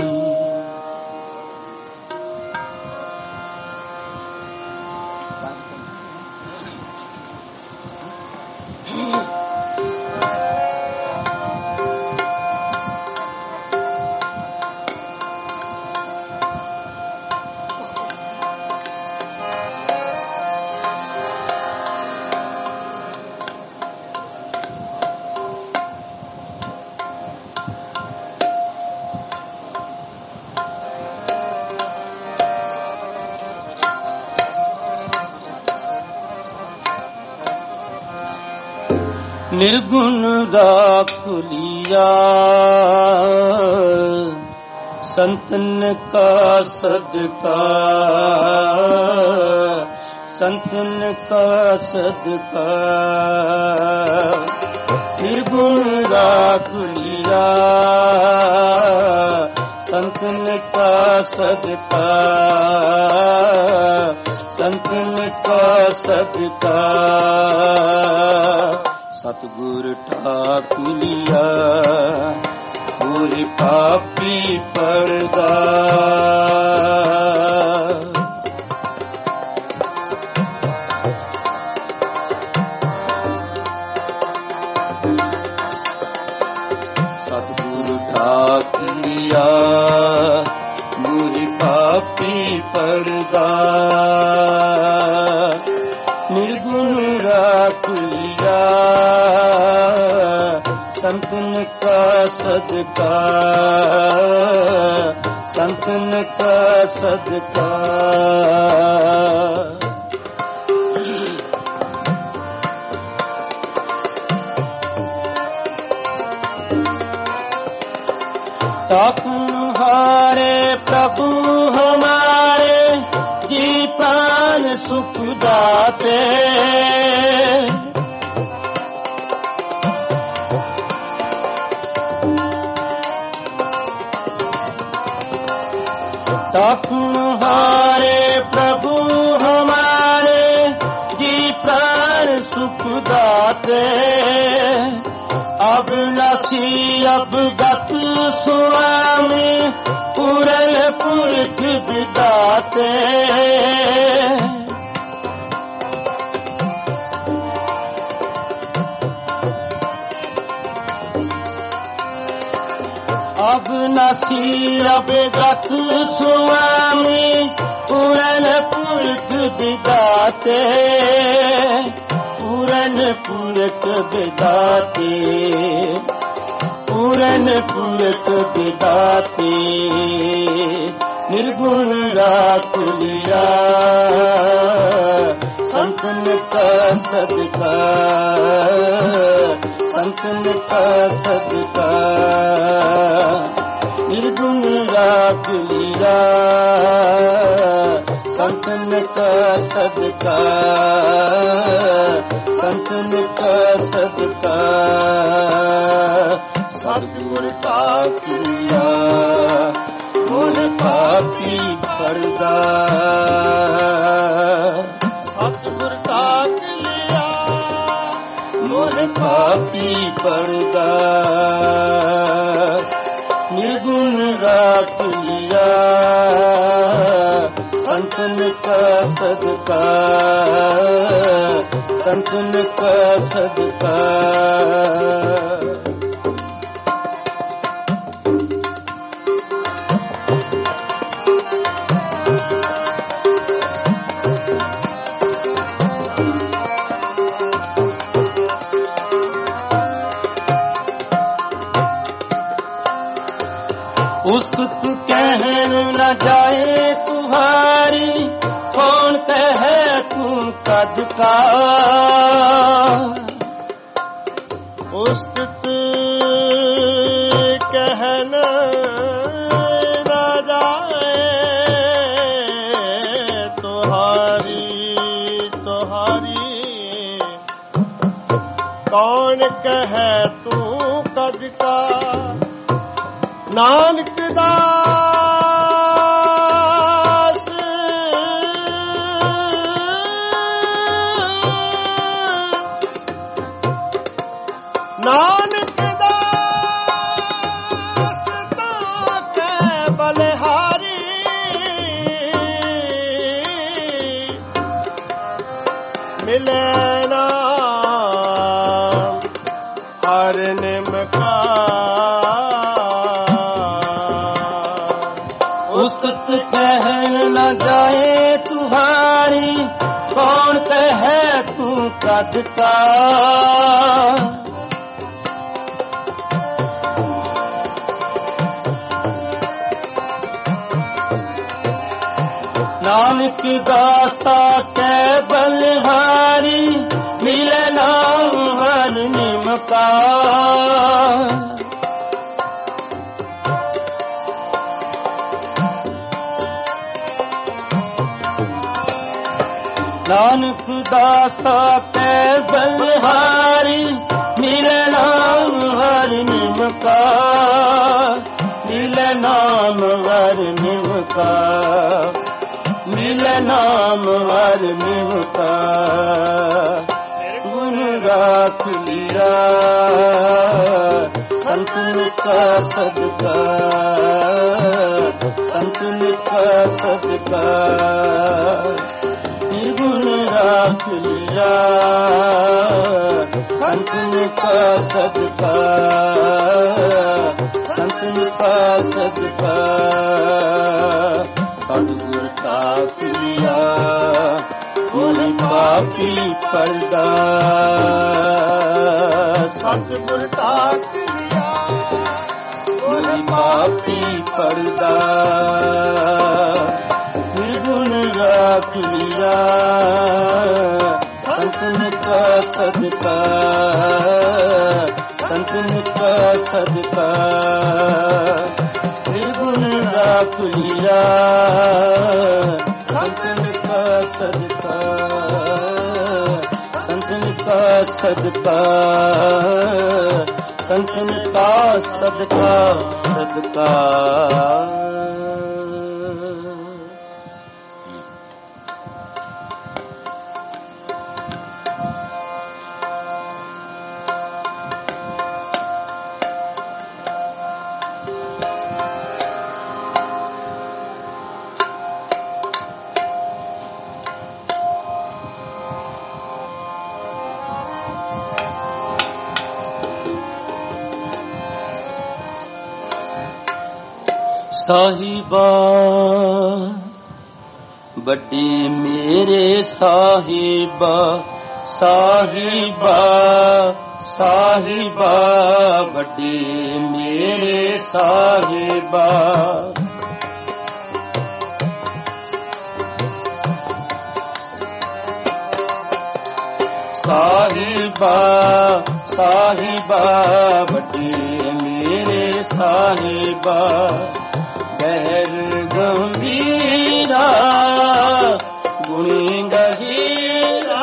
B: ਨਿਰਗੁਣ ਦਾ ਖੁਲੀਆ ਸੰਤਨ ਕਾ ਸਦਕਾ ਸੰਤਨ ਕਾ ਸਦਕਾ ਨਿਰਗੁਣ ਦਾ ਖੁਲੀਆ ਸੰਤਨ ਕਾ ਸਦਕਾ ਸੰਤਨ ਕਾ ਸਦਕਾ ਸਤਿਗੁਰ ਠਾਕੁਲਿਆ ਹੋਰ ਪਾਪੀ ਪਰਦਾ ਸਤਿਗੁਰ ਠਾਕੁਲਿਆ ਹੋਰ ਪਾਪੀ ਪਰਦਾ ਨਿਰਗੁਣ ਰਾਖੁਲਿਆ ਸੰਤਨ ਕਾ ਸਦਕਾ ਸੰਤਨ ਕਾ ਸਦਕਾ तुम्हारे प्रभु हमारे जी प्राण सुख दाते तुम्हारे प्रभु हमारे जी प्राण सुख दाते अविनाशी अवगत स्वामी पूरन पुरख विदाते अविनाशी अवगत स्वामी पूरन पुरख विदाते पूरन पुरख विदाते पूरन पुरख विदाते निर्गुण राखलिया संतन का सदका संतन का सदका निर्गुण राखलिया संतन का सदका संतन का सदका सतगुर का किया मोर पापी पर्दा सतगुर का किया मोर पापी पर्दा निर्गुण राख लिया संतन का सदका संतन का सदका कहन न जाए तुम्हारी, कौन कहे तू कद का।
A: उस्तित कहन न जाए तुम्हारी, कौन कहे तू कद का। नानक दास नानक दास ताके बलिहारी, मिले ना हर निमका।
B: उस्तत कहन न जाए तुम्हारी, कौन कहे तू कद का। नानक दास्ता के बलिहारी, मिले नाम हर निमका। नानक दास्ता के बलिहारी, मिले नाम हर निमका। मिले नाम हर निमका, मिले नाम हर निमका। गुण राख लिया संतन का सदका, संतन का सदका। निर्गुण राख लिया संतन का सदका, संतन का सदका। सतगुर ताक लिया मोहि पापी पर्दा,
A: सतगुर ताक लिया
B: मोहि पापी पर्दा। निर्गुण राख लिया संतन का सदका, संतन का सदका। निर्गुण राख लिया संतन का सदका, संतन का सदका, संतन का सदका, सदका। साहिबा बड़े मेरे साहिबा, साहिबा साहिबा बड़े मेरे साहिबा। साहिबा साहिबा बड़े मेरे साहिबा। गहर गंभीरा गुणी गहीरा,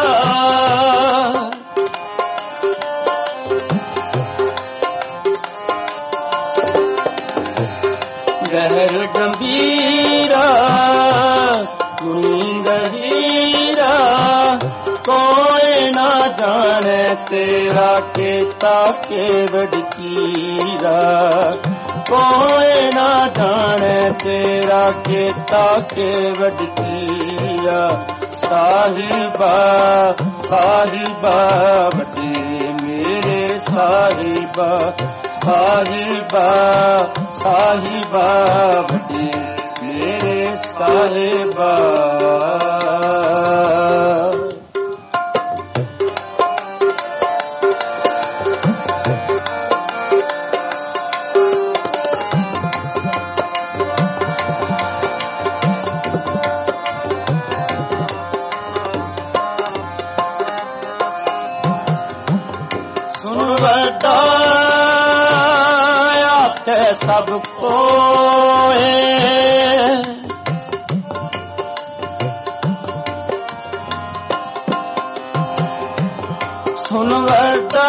B: गहर गंभीरा गुणी गहीरा। कोई ना जाने तेरा केता केवड़ कीरा, कोई ना जाने तेरा केता केवड़ कीरा। साहिबा साहिबा बड़े मेरे साहिबा, साहिबा साहिबा बड़े मेरे साहिबा। ਸਭ ਕੋਏ। ਸੁਨ ਵੱਡਾ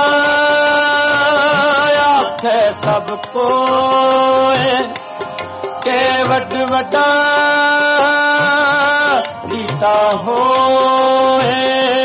B: ਆਖੇ ਸਭ ਕੋਏ, ਕੇ ਵੱਡ ਵੱਡਾ ਲੀਤਾ ਹੋਏ।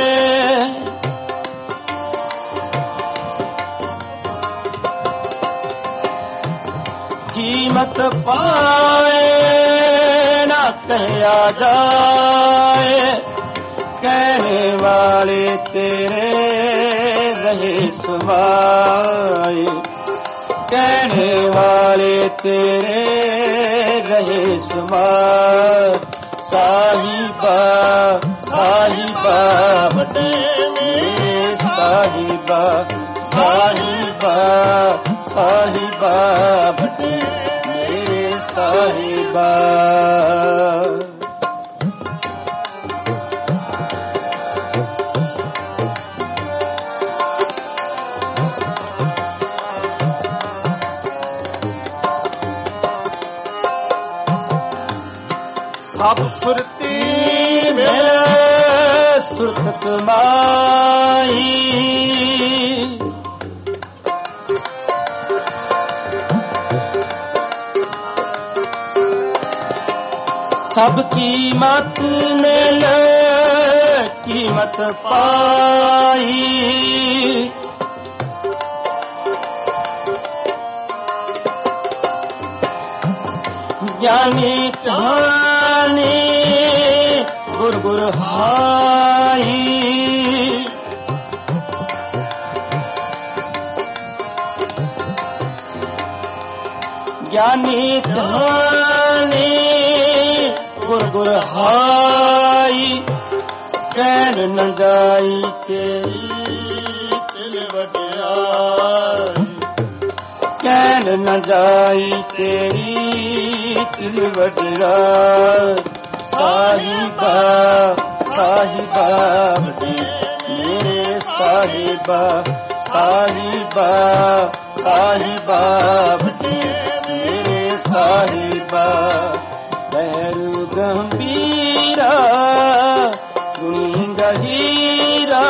B: ਕੀਮਤ ਪਾਏ ਨਾ ਕਹਿਆ ਜਾਏ, ਕਹਿਣੇ ਵਾਲੇ ਤੇਰੇ ਰਹੇ ਸਮਾਏ। ਕਹਿਣੇ ਵਾਲੇ ਤੇਰੇ ਰਹੇ ਸਮਾਏ। ਸਾਹਿਬਾ ਸਾਹਿਬਾ ਵੱਡੇ ਮੇਰੇ ਸਾਹਿਬਾ, ਸਾਹਿਬਾ ਸਾਹਿਬਾ ਵੱਡੇ ਮੇਰੇ ਸਾਹਿਬਾ।
A: ਸਭ ਸੁਰਤੀ ਮਿਲੇ
B: ਸੁਰਤ ਕਮਾਈ, ਸਭ ਕੀਮਤ ਮਿਲ ਕੀਮਤ ਪਾਈ। ਗਿਆਨੀ ਧਾਨੀ ਗੁਰ ਗੁਰ ਹਾਈ। ਗਿਆਨੀ ਧਾਨੀ ਗੁਰ ਗੁਰ ਹਾਈ। ਕਹਿਣ ਨ ਜਾਈ ਤੇਰੀ ਤਿਲ ਵਡਿਆਈ। ਕਹਿਣ ਨ ਜਾਈ ਤੇਰੀ ਤਿਲ ਵਡਿਆਈ। ਸਾਹਿਬਾ ਸਾਹਿਬਾ ਵੱਡੇ ਮੇਰੇ ਸਾਹਿਬਾ, ਸਾਹਿਬਾ ਸਾਹਿਬਾ ਵੱਡੇ ਮੇਰੇ ਸਾਹਿਬਾ। ਬਹਿਰੂ ਗੰਭੀਰਾ ਗੁਣੀ ਗਹੀਰਾ,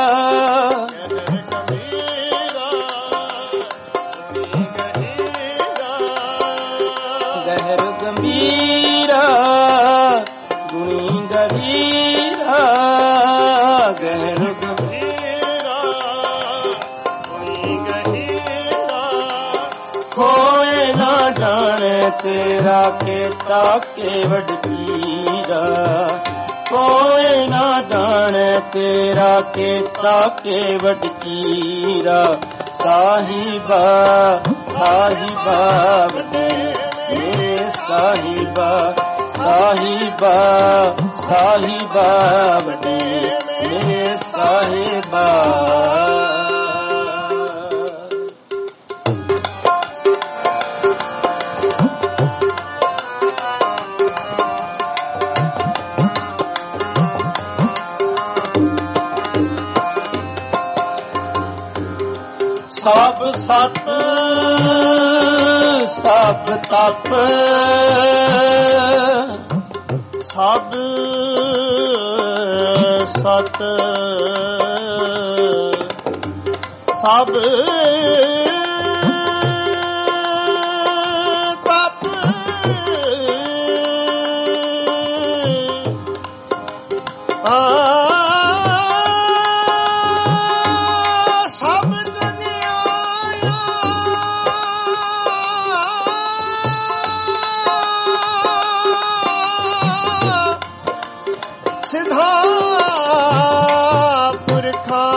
B: ਗਹਿਰ ਗੰਭੀਰਾ ਗੁਣੀ ਗਹੀਰਾ। ਗਹਿਰ ਗੰਭੀਰਾ ਗੁਣੀ ਗਹੀਰਾ। ਖੋਏ ਨਾ ਜਾਣੇ ਤੇਰਾ ਕੀਤਾ ਕੇਵਡ ਪੀਰਾ। ਕੋਏ ਨਾ ਜਾਣੇ ਤੇਰਾ ਕੀਤਾ ਕੇਵਡ ਪੀਰਾ। ਸਾਹਿਬਾ ਸਾਹਿਬਾ ਵੱਡੇ ਮੇਰੇ ਸਾਹਿਬਾ, ਸਾਹਿਬਾ ਸਾਹਿਬਾ ਵੱਡੇ ਮੇਰੇ ਸਾਹਿਬਾ। ਸਭ ਸਤ ਸਭ ਤਪ
A: ਸਭ ਸਤ ਸਭ ਤਪ ਸਿਧਾ ਪੁਰਖਾਂ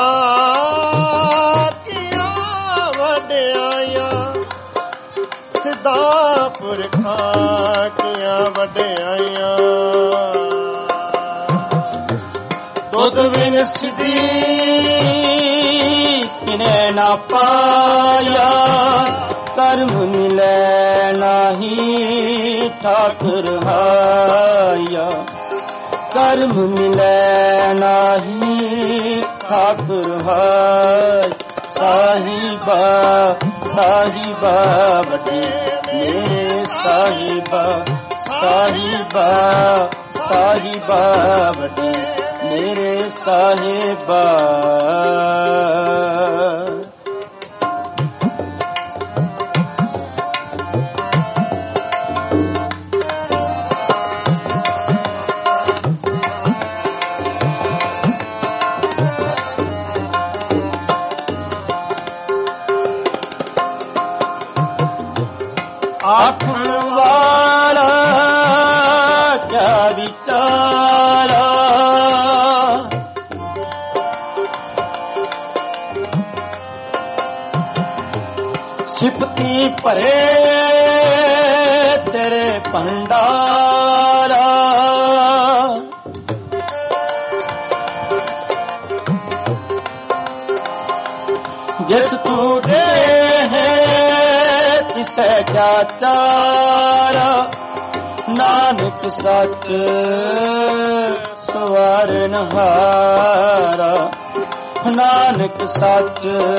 A: ਕੀਆਂ ਵਡਿਆਈਆਂ। ਸਿਧਾ ਪੁਰਖਾਂ ਕੀਆਂ ਵਡਿਆਈਆਂ। ਦੁੱਧ ਬਿਨ ਸਿਧੀ ਕਿਨੇ ਨਾ ਪਾਇਆ। ਕਰਮ ਮਿਲੈ ਨਾਹੀ ਠਾਕੁਰ ਹਾਇਆ। ਕਰਮ ਮਿਲੈ ਨਾਹੀ ਠਾਕੁਰ ਹਾਇ। ਸਾਹਿਬਾ
B: ਸਾਹਿਬਾ ਵੱਡੇ ਮੇਰੇ ਸਾਹਿਬਾ ਸਾਹਿਬਾ ਸਾਹਿਬਾ ਵੱਡੇ ਮੇਰੇ ਸਾਹਿਬਾ ਆਖਣ ਵਾਲਾ ਕਿਆ ਵਿਚਾਰਾ ਸਿਫਤੀ ਭਰੇ ਤੇਰੇ ਭੰਡਾਰਾ ਜਿਸ ਤੂੰ ਦੇ ਹੈ ਤਿਸੈ ਕਿਆ ਚਾਰਾ ਨਾਨਕ ਸੱਚ ਸਵਾਰਨ ਹਾਰਾ ਨਾਨਕ ਸੱਚ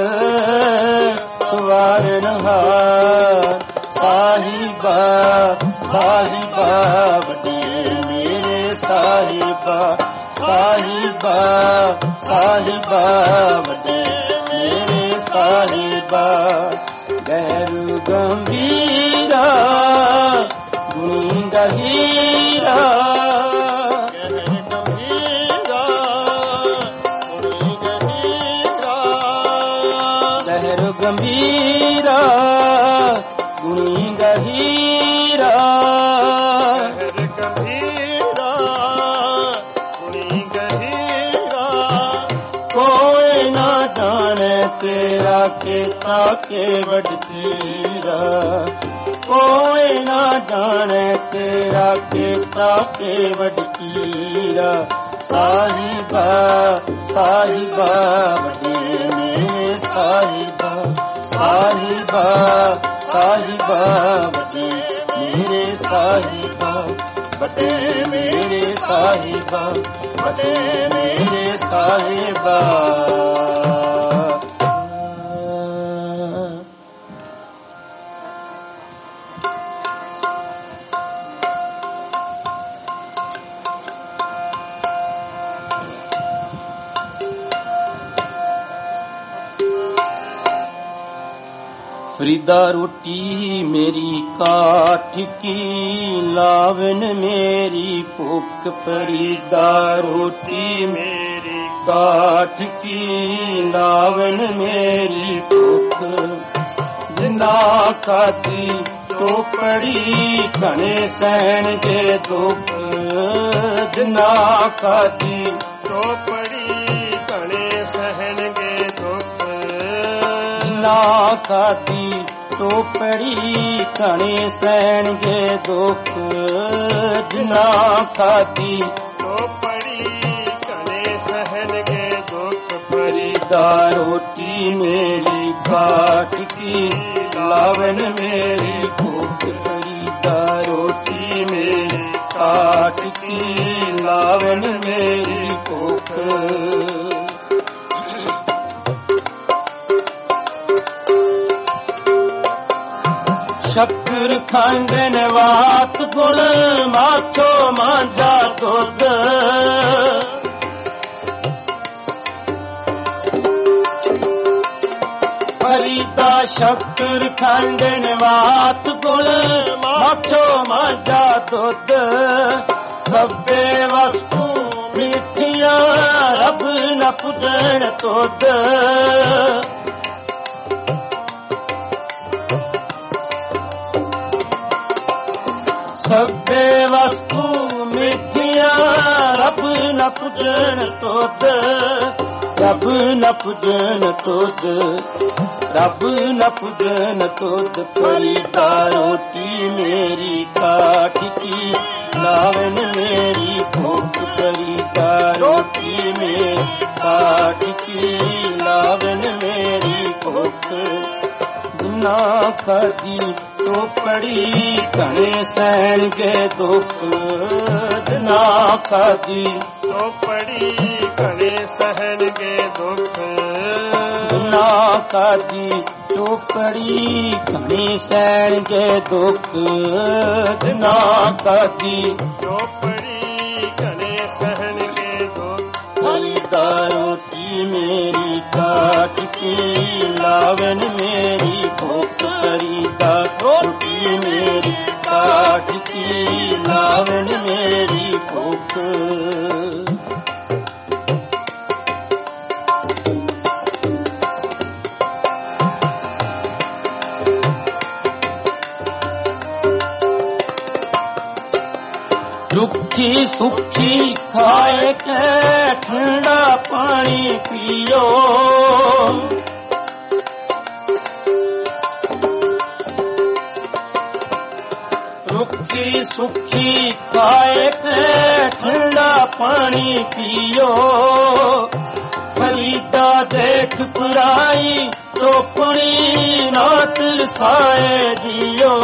B: ਸਵਾਰਨ ਹਾਰ ਸਾਹਿਬਾ ਸਾਹਿਬਾ ਵੱਡੇ ਮੇਰੇ ਸਾਹਿਬਾ ਸਾਹਿਬਾ ਸਾਹਿਬਾ ਵੱਡੇ ਮੇਰੇ ਸਾਹਿਬਾ ਗਹਿਰੂ ਗੰਭੀਰਾ ਗੁਣੀ ਗਹੀਰਾ ਗਹਿਰੂ ਗੰਭੀਰਾ ਗੁਣੀ ਗਹੀਰਾ ਕੋਈ ਨਾ ਜਾਣੇ ਤੇਰਾ ਕੀਤਾ ਕੇ ਵਡਤੀਰਾ ਕੋਈ ਨਾ ਜਾਣੇ ਤੇਰਾ ਕੀਤਾ ਕੇ ਵਡਤੀਰਾ ਸਾਹਿਬਾ ਸਾਹਿਬਾ ਵੱਡੇ ਮੇਰੇ ਸਾਹਿਬਾ ਸਾਹਿਬਾ ਸਾਹਿਬਾ ਵੱਡੇ ਮੇਰੇ ਸਾਹਿਬਾ ਵੱਡੇ ਮੇਰੇ ਸਾਹਿਬਾ ਵੱਡੇ ਮੇਰੇ ਸਾਹਿਬਾ ਫਰੀਦਾ ਰੋਟੀ ਮੇਰੀ ਕਾਠ ਕੀ ਲਾਵਨ ਮੇਰੀ ਭੁੱਖ ਫਰੀਦਾ ਰੋਟੀ ਮੇਰੀ ਕਾਠ ਕੀ ਲਾਵਨ ਮੇਰੀ ਭੁੱਖ ਜਿਨਾ ਖਾਤੀ ਚੋਪੜੀ ਘਣੇ ਸਹਿਣਗੇ ਦੁੱਖ ਜਿਨਾ ਖਾਤੀ ਚੋਪੜੀ ਘਣੇ ਸਹਿਣਗੇ ਦੁੱਖ ਨਾ ਖਾਤੀ ਚੋਪੜੀ ਘਣੇ ਸਹਿਣਗੇ ਦੁੱਖ ਜਿਨਾ ਖਾਤੀ ਚੋਪੜੀ ਘਣੇ ਸਹਿਣਗੇ ਦੁੱਖ ਫਰੀਦਾ ਰੋਟੀ ਮੇਰੀ ਕਾਠ ਕੀ ਲਾਵਨ ਮੇਰੀ ਭੁੱਖ ਫਰੀਦਾ ਰੋਟੀ ਮੇਰੀ ਕਾਠ ਕੀ ਲਾਵਨ ਮੇਰੀ ਭੁੱਖ ਸ਼ੱਕਰ ਖੰਡਨ ਵਾਤ ਗੁਣ ਮਾਛੋ ਮਾਂਝਾ ਦੁੱਧ ਫਰੀਦਾ ਸ਼ੱਕਰ ਖੰਡਨ ਵਾਤ ਗੁਣ ਮਾਛੋ ਮਾਂਝਾ ਦੁੱਧ ਸਭੇ ਵਸਤੂ ਮਿੱਠੀਆਂ ਰੱਬ ਨ ਪੁੱਜਣ ਤੁਧ ਸਭੇ ਵਸਤੂ ਮਿੱਠੀਆਂ ਰੱਬ ਨ ਪੁੱਜਣ ਤੁਧ ਰੱਬ ਨ ਪੁੱਜਣ ਤੁਧ ਰੱਬ ਨ ਪੁੱਜਣ ਤੁਧ ਫਰੀਦਾ ਰੋਟੀ ਮੇਰੀ ਕਾਠ ਕੀ ਲਾਵਨ ਮੇਰੀ ਭੁੱਖ ਫਰੀਦਾ ਰੋਟੀ ਮੇਰੀ ਕਾਠ ਕੀ ਲਾਵਨ ਮੇਰੀ ਭੁੱਖ ਨਾ ਖਾਦੀ ਚੋਪੜੀ ਘਣੇ ਸਹਿਣਗੇ ਦੁੱਖ ਨਾ ਖਾਦੀ ਚੋਪੜੀ ਘਣੇ ਸਹਿਣਗੇ ਦੁੱਖ ਜਿਨਾ ਕਾਦੀ ਚੋਪੜੀ ਘਣੇ ਸਹਿਣਗੇ ਦੁੱਖ ਜਿਨਾ ਕਾਦੀ
A: ਚੋਪੜੀ ਘਣੇ ਸਹਿਣਗੇ ਦੁੱਖ
B: ਫਰੀਦਾ ਰੋਟੀ ਮੇਰੀ ਕਾਟ ਕੇ ਲਾਵਨ ਮੇਰੀ ਭੁੱਖ ਫਰੀਦਾ ਰੋਟੀ ਮੇਰੀ ਕਾਟ ਕੇ ਲਾਵਨ ਮੇਰੀ ਭੁੱਖ ਰੁੱਖੀ ਸੁੱਖੀ ਖਾਏ ਕੇ ਠੰਡਾ ਪਾਣੀ ਪੀਓ ਰੁੱਖੀ ਸੁੱਖੀ ਖਾਏ ਕੇ ਠੰਡਾ ਪਾਣੀ ਪੀਓ ਫਰੀਦਾ ਦੇਖ ਪੁਰਾਈ ਚੋਪੜੀ ਨਾ ਤਰਸਾਏ ਜੀਓ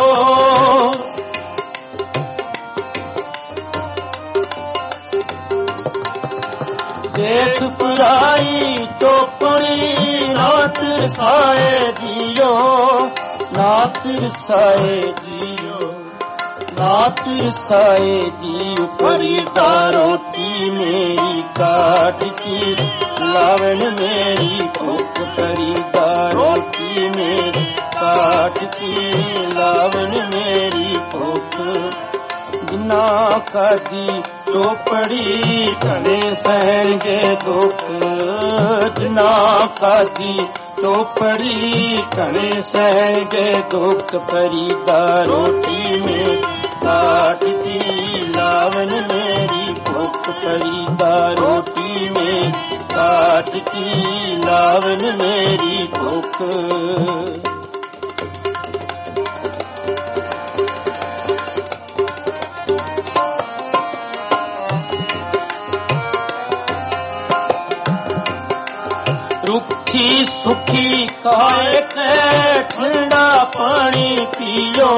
B: ਦੇਖ ਪੁਰਾਈ ਚੋਪੜੀ ਨਾ ਤਰਸਾਏ ਜੀਓ ਨਾ ਤਰਸਾਏ ਜੀਓ ਨਾ ਤਰਸਾਏ ਜੀਓ ਫਰੀਦਾ ਰੋਟੀ ਮੇਰੀ ਕਾਟ ਕੇ ਲਾਵਣ ਮੇਰੀ ਭੁੱਖ ਫਰੀਦਾ ਰੋਟੀ ਮੇਰੀ ਕਾਟ ਕੇ ਲਾਵਣ ਮੇਰੀ ਭੁੱਖ ਜਿਨਾ ਕਾਦੀ ਚੋਪੜੀ ਘਣੇ ਸਹਿਣਗੇ ਦੁੱਖ ਜਿਨਾ ਕਾਦੀ ਚੋਪੜੀ ਘਣੇ ਸਹਿਣਗੇ ਦੁੱਖ ਫਰੀਦਾ ਰੋਟੀ ਮੇਰੀ ਕਾਟ ਕੇ ਲਾਵਨ ਮੇਰੀ ਭੁੱਖ ਫਰੀਦਾ ਰੋਟੀ ਮੇਰੀ ਕਾਟ ਕੇ ਲਾਵਨ ਮੇਰੀ ਭੁੱਖ ਰੁੱਖੀ ਸੁੱਖੀ ਖਾਏ ਕੇ ਠੰਡਾ ਪਾਣੀ ਪੀਓ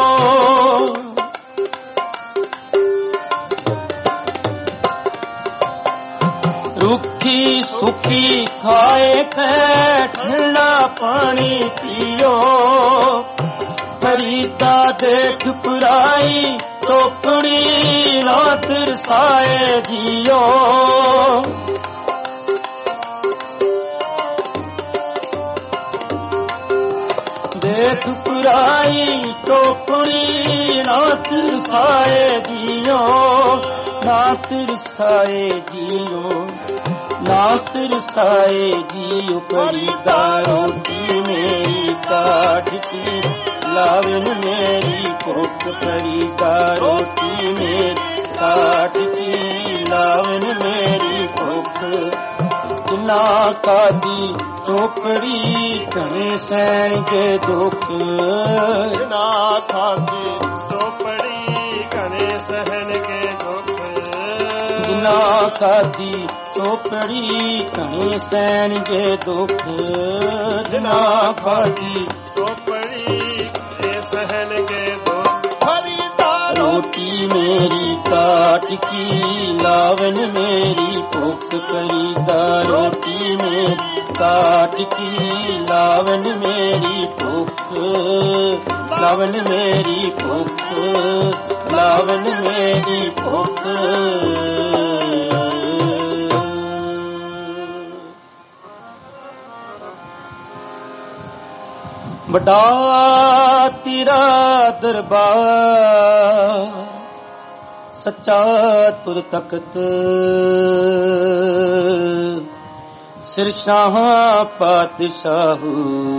B: ਰੁੱਖੀ ਸੁੱਖੀ ਖਾਏ ਕੇ ਠੰਡਾ ਪਾਣੀ ਪੀਓ ਫਰੀਦਾ ਦੇਖ ਪੁਰਾਈ ਚੋਪੜੀ ਨਾ ਤਰਸਾਏ ਜੀਓ ਦੇਖ ਪੁਰਾਈ ਚੋਪੜੀ ਨਾ ਤਰਸਾਏ ਜੀਓ ਨਾ ਤਰਸਾਏ ਜੀਓ ਨਾ ਤਰਸਾਏ ਜੀਓ ਫਰੀਦਾ ਰੋਟੀ ਮੇਰੀ ਕਾਟ ਕੇ ਲਾਵਨ ਮੇਰੀ ਭੁੱਖ ਫਰੀਦਾ ਰੋਟੀ ਮੇਰੀ ਕਾਟ ਕੇ ਲਾਵਨ ਮੇਰੀ ਭੁੱਖ ਜਿਨਾ ਕਾਦੀ ਚੋਪੜੀ ਘਣੇ ਸਹਿਣਗੇ ਦੁੱਖ
A: ਜਿਨਾ ਕਾਦੀ ਚੋਪੜੀ ਘਣੇ ਸਹਿਣਗੇ ਦੁੱਖ
B: ਜਿਨਾ ਕਾਦੀ ਚੋਪੜੀ ਘਣੇ ਸਹਿਣਗੇ ਦੁੱਖ ਜਿਨਾ ਕਾਦੀ
A: ਚੋਪੜੀ ਘਣੇ ਸਹਿਣਗੇ ਦੁੱਖ ਫਰੀਦਾ
B: ਰੋਟੀ ਮੇਰੀ ਕਾਟ ਕੇ ਲਾਵਨ ਮੇਰੀ ਭੁੱਖ ਫਰੀਦਾ ਰੋਟੀ ਮੇਰੀ ਕਾਟ ਕੇ ਲਾਵਨ ਮੇਰੀ ਭੁੱਖ ਲਾਵਨ ਮੇਰੀ ਭੁੱਖ ਲਾਵਨ ਮੇਰੀ ਭੁੱਖ ਵੱਡਾ ਤੇਰਾ ਦਰਬਾਰ ਸੱਚਾ ਤੁਰ ਤਖਤ ਸਿਰਸ਼ਾਹ ਪਾਤਸ਼ਾਹੂ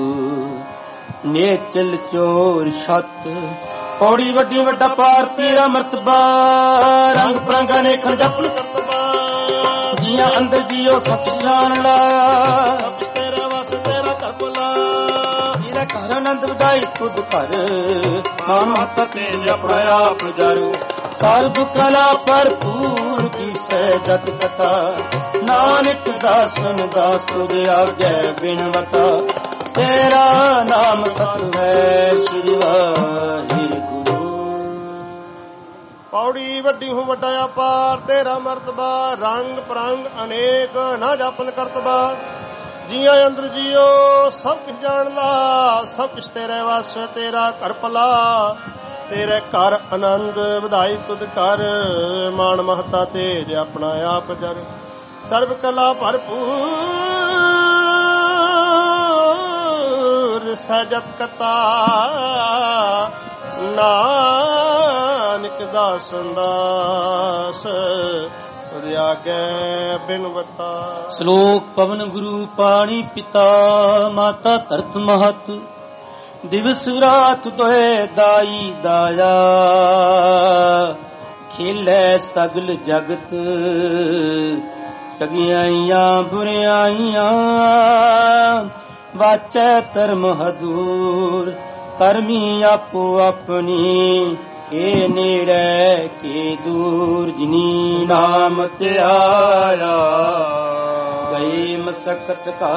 B: ਨੇਚਲ ਚੋਰ ਛੱਤ ਪੌੜੀ ਵੱਡੀ ਵੱਡਾ ਪਾਰ ਤੇਰਾ ਮਰਤਬਾ ਰੰਗ ਪਰੰਗਾ ਨੇ ਖਰਜਪਨ ਕਰਤਬਾ ਜੀਆਂ ਅੰਦਰ ਜੀਓ ਸੱਚ ਜਾਣ ਲਾ
A: ਤੇਰਾ ਵਸ ਤੇਰਾ ਕਪਲਾ
B: ਤੇਰਾ ਘਰ ਆਨੰਦ ਵਧਾਈ ਤੁਧ ਘਰ ਮਾਨ ਮਾਤਾ ਤੇ ਆਪਣਾ ਆਪ ਜਾਰੂ ਸਰਬ ਕਲਾ ਭਰਪੂਰ ਕੀ ਸਹਿਜਤ ਕਥਾ ਨਾਨਕ ਦਾਸਨ ਦਾਸ ਤੁਝ ਆਗੈ ਬਿਨਵਤਾ ਤੇਰਾ ਨਾਮ ਸਤ ਹੈ ਸ੍ਰੀ ਵਾਹਿਗੁਰੂ
A: ਪੌੜੀ ਵੱਡੀ ਹੂੰ ਵੱਡਾ ਅਪਾਰ ਤੇਰਾ ਮਰਤਬਾ ਰੰਗ ਪਰੰਗ ਅਨੇਕ ਨਾ ਜਾਪਨ ਕਰਤਬਾ ਜੀਆਂ ਅੰਦਰ ਜੀਓ ਸਭ ਕੁਛ ਜਾਣਦਾ, ਸਭ ਕੁਛ ਤੇਰੇ ਵਸ, ਤੇਰਾ ਘਰ ਭਲਾ, ਤੇਰੇ ਘਰ ਆਨੰਦ, ਵਧਾਈ ਤੁਧ ਕਰ, ਮਾਣ ਮਹਤਾ ਤੇਜ ਆਪਣਾ ਆਪ ਜਰ, ਸਰਬ ਕਲਾ ਭਰਪੂਰ, ਸਹਿਜਤ ਕਤਾ ਨਾਨਕ ਦਾਸ ਦਾਸ ਆਗੇ ਬਿਨਵਤਾ।
B: ਸ਼ਲੋਕ ਪਵਨ ਗੁਰੂ ਪਾਣੀ ਪਿਤਾ, ਮਾਤਾ ਧਰਤ ਮਹਤ, ਦਿਵਸ ਰਾਤ ਦੋਏ ਦਾਈ ਦਾਇਆ, ਖੇਲੇ ਸਗਲ ਜਗਤ, ਚੰਗਿਆਈਆਂ ਬੁਰਿਆਈਆਂ, ਵਾਚੈ ਧਰਮ ਹਦੂਰ, ਕਰਮੀ ਆਪੋ ਆਪਣੀ, ਕੇ ਨੇੜੇ ਕੇ ਦੂਰ, ਜਿਨੀ ਨਾਮ ਧਿਆਇਆ, ਗਈ ਮਸਕਤ ਕਾ,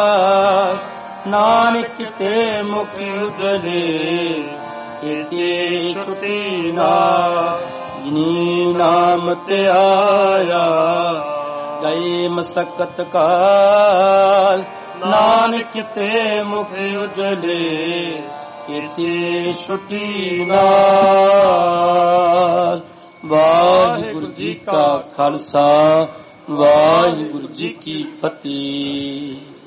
B: ਨਾਨਕ ਤੇ ਮੁਕਿ ਉਜਲੇ, ਕੀਤੀ ਛੁਟੀ ਨਾ, ਜਿਨੀ ਨਾਮ ਧਿਆਇਆ, ਗਈ ਮਸਕਤ ਕਾਲ, ਨਾਨਕ ਤੇ ਮੁਕਿ ਉਜਲੇ, ਕੀਤੀ ਛੁਟੀ ਨਾਲ। ਵਾਹਿਗੁਰੂ ਜੀ ਕਾ ਖਾਲਸਾ, ਵਾਹਿਗੁਰੂ ਜੀ ਕੀ ਫਤਿਹ।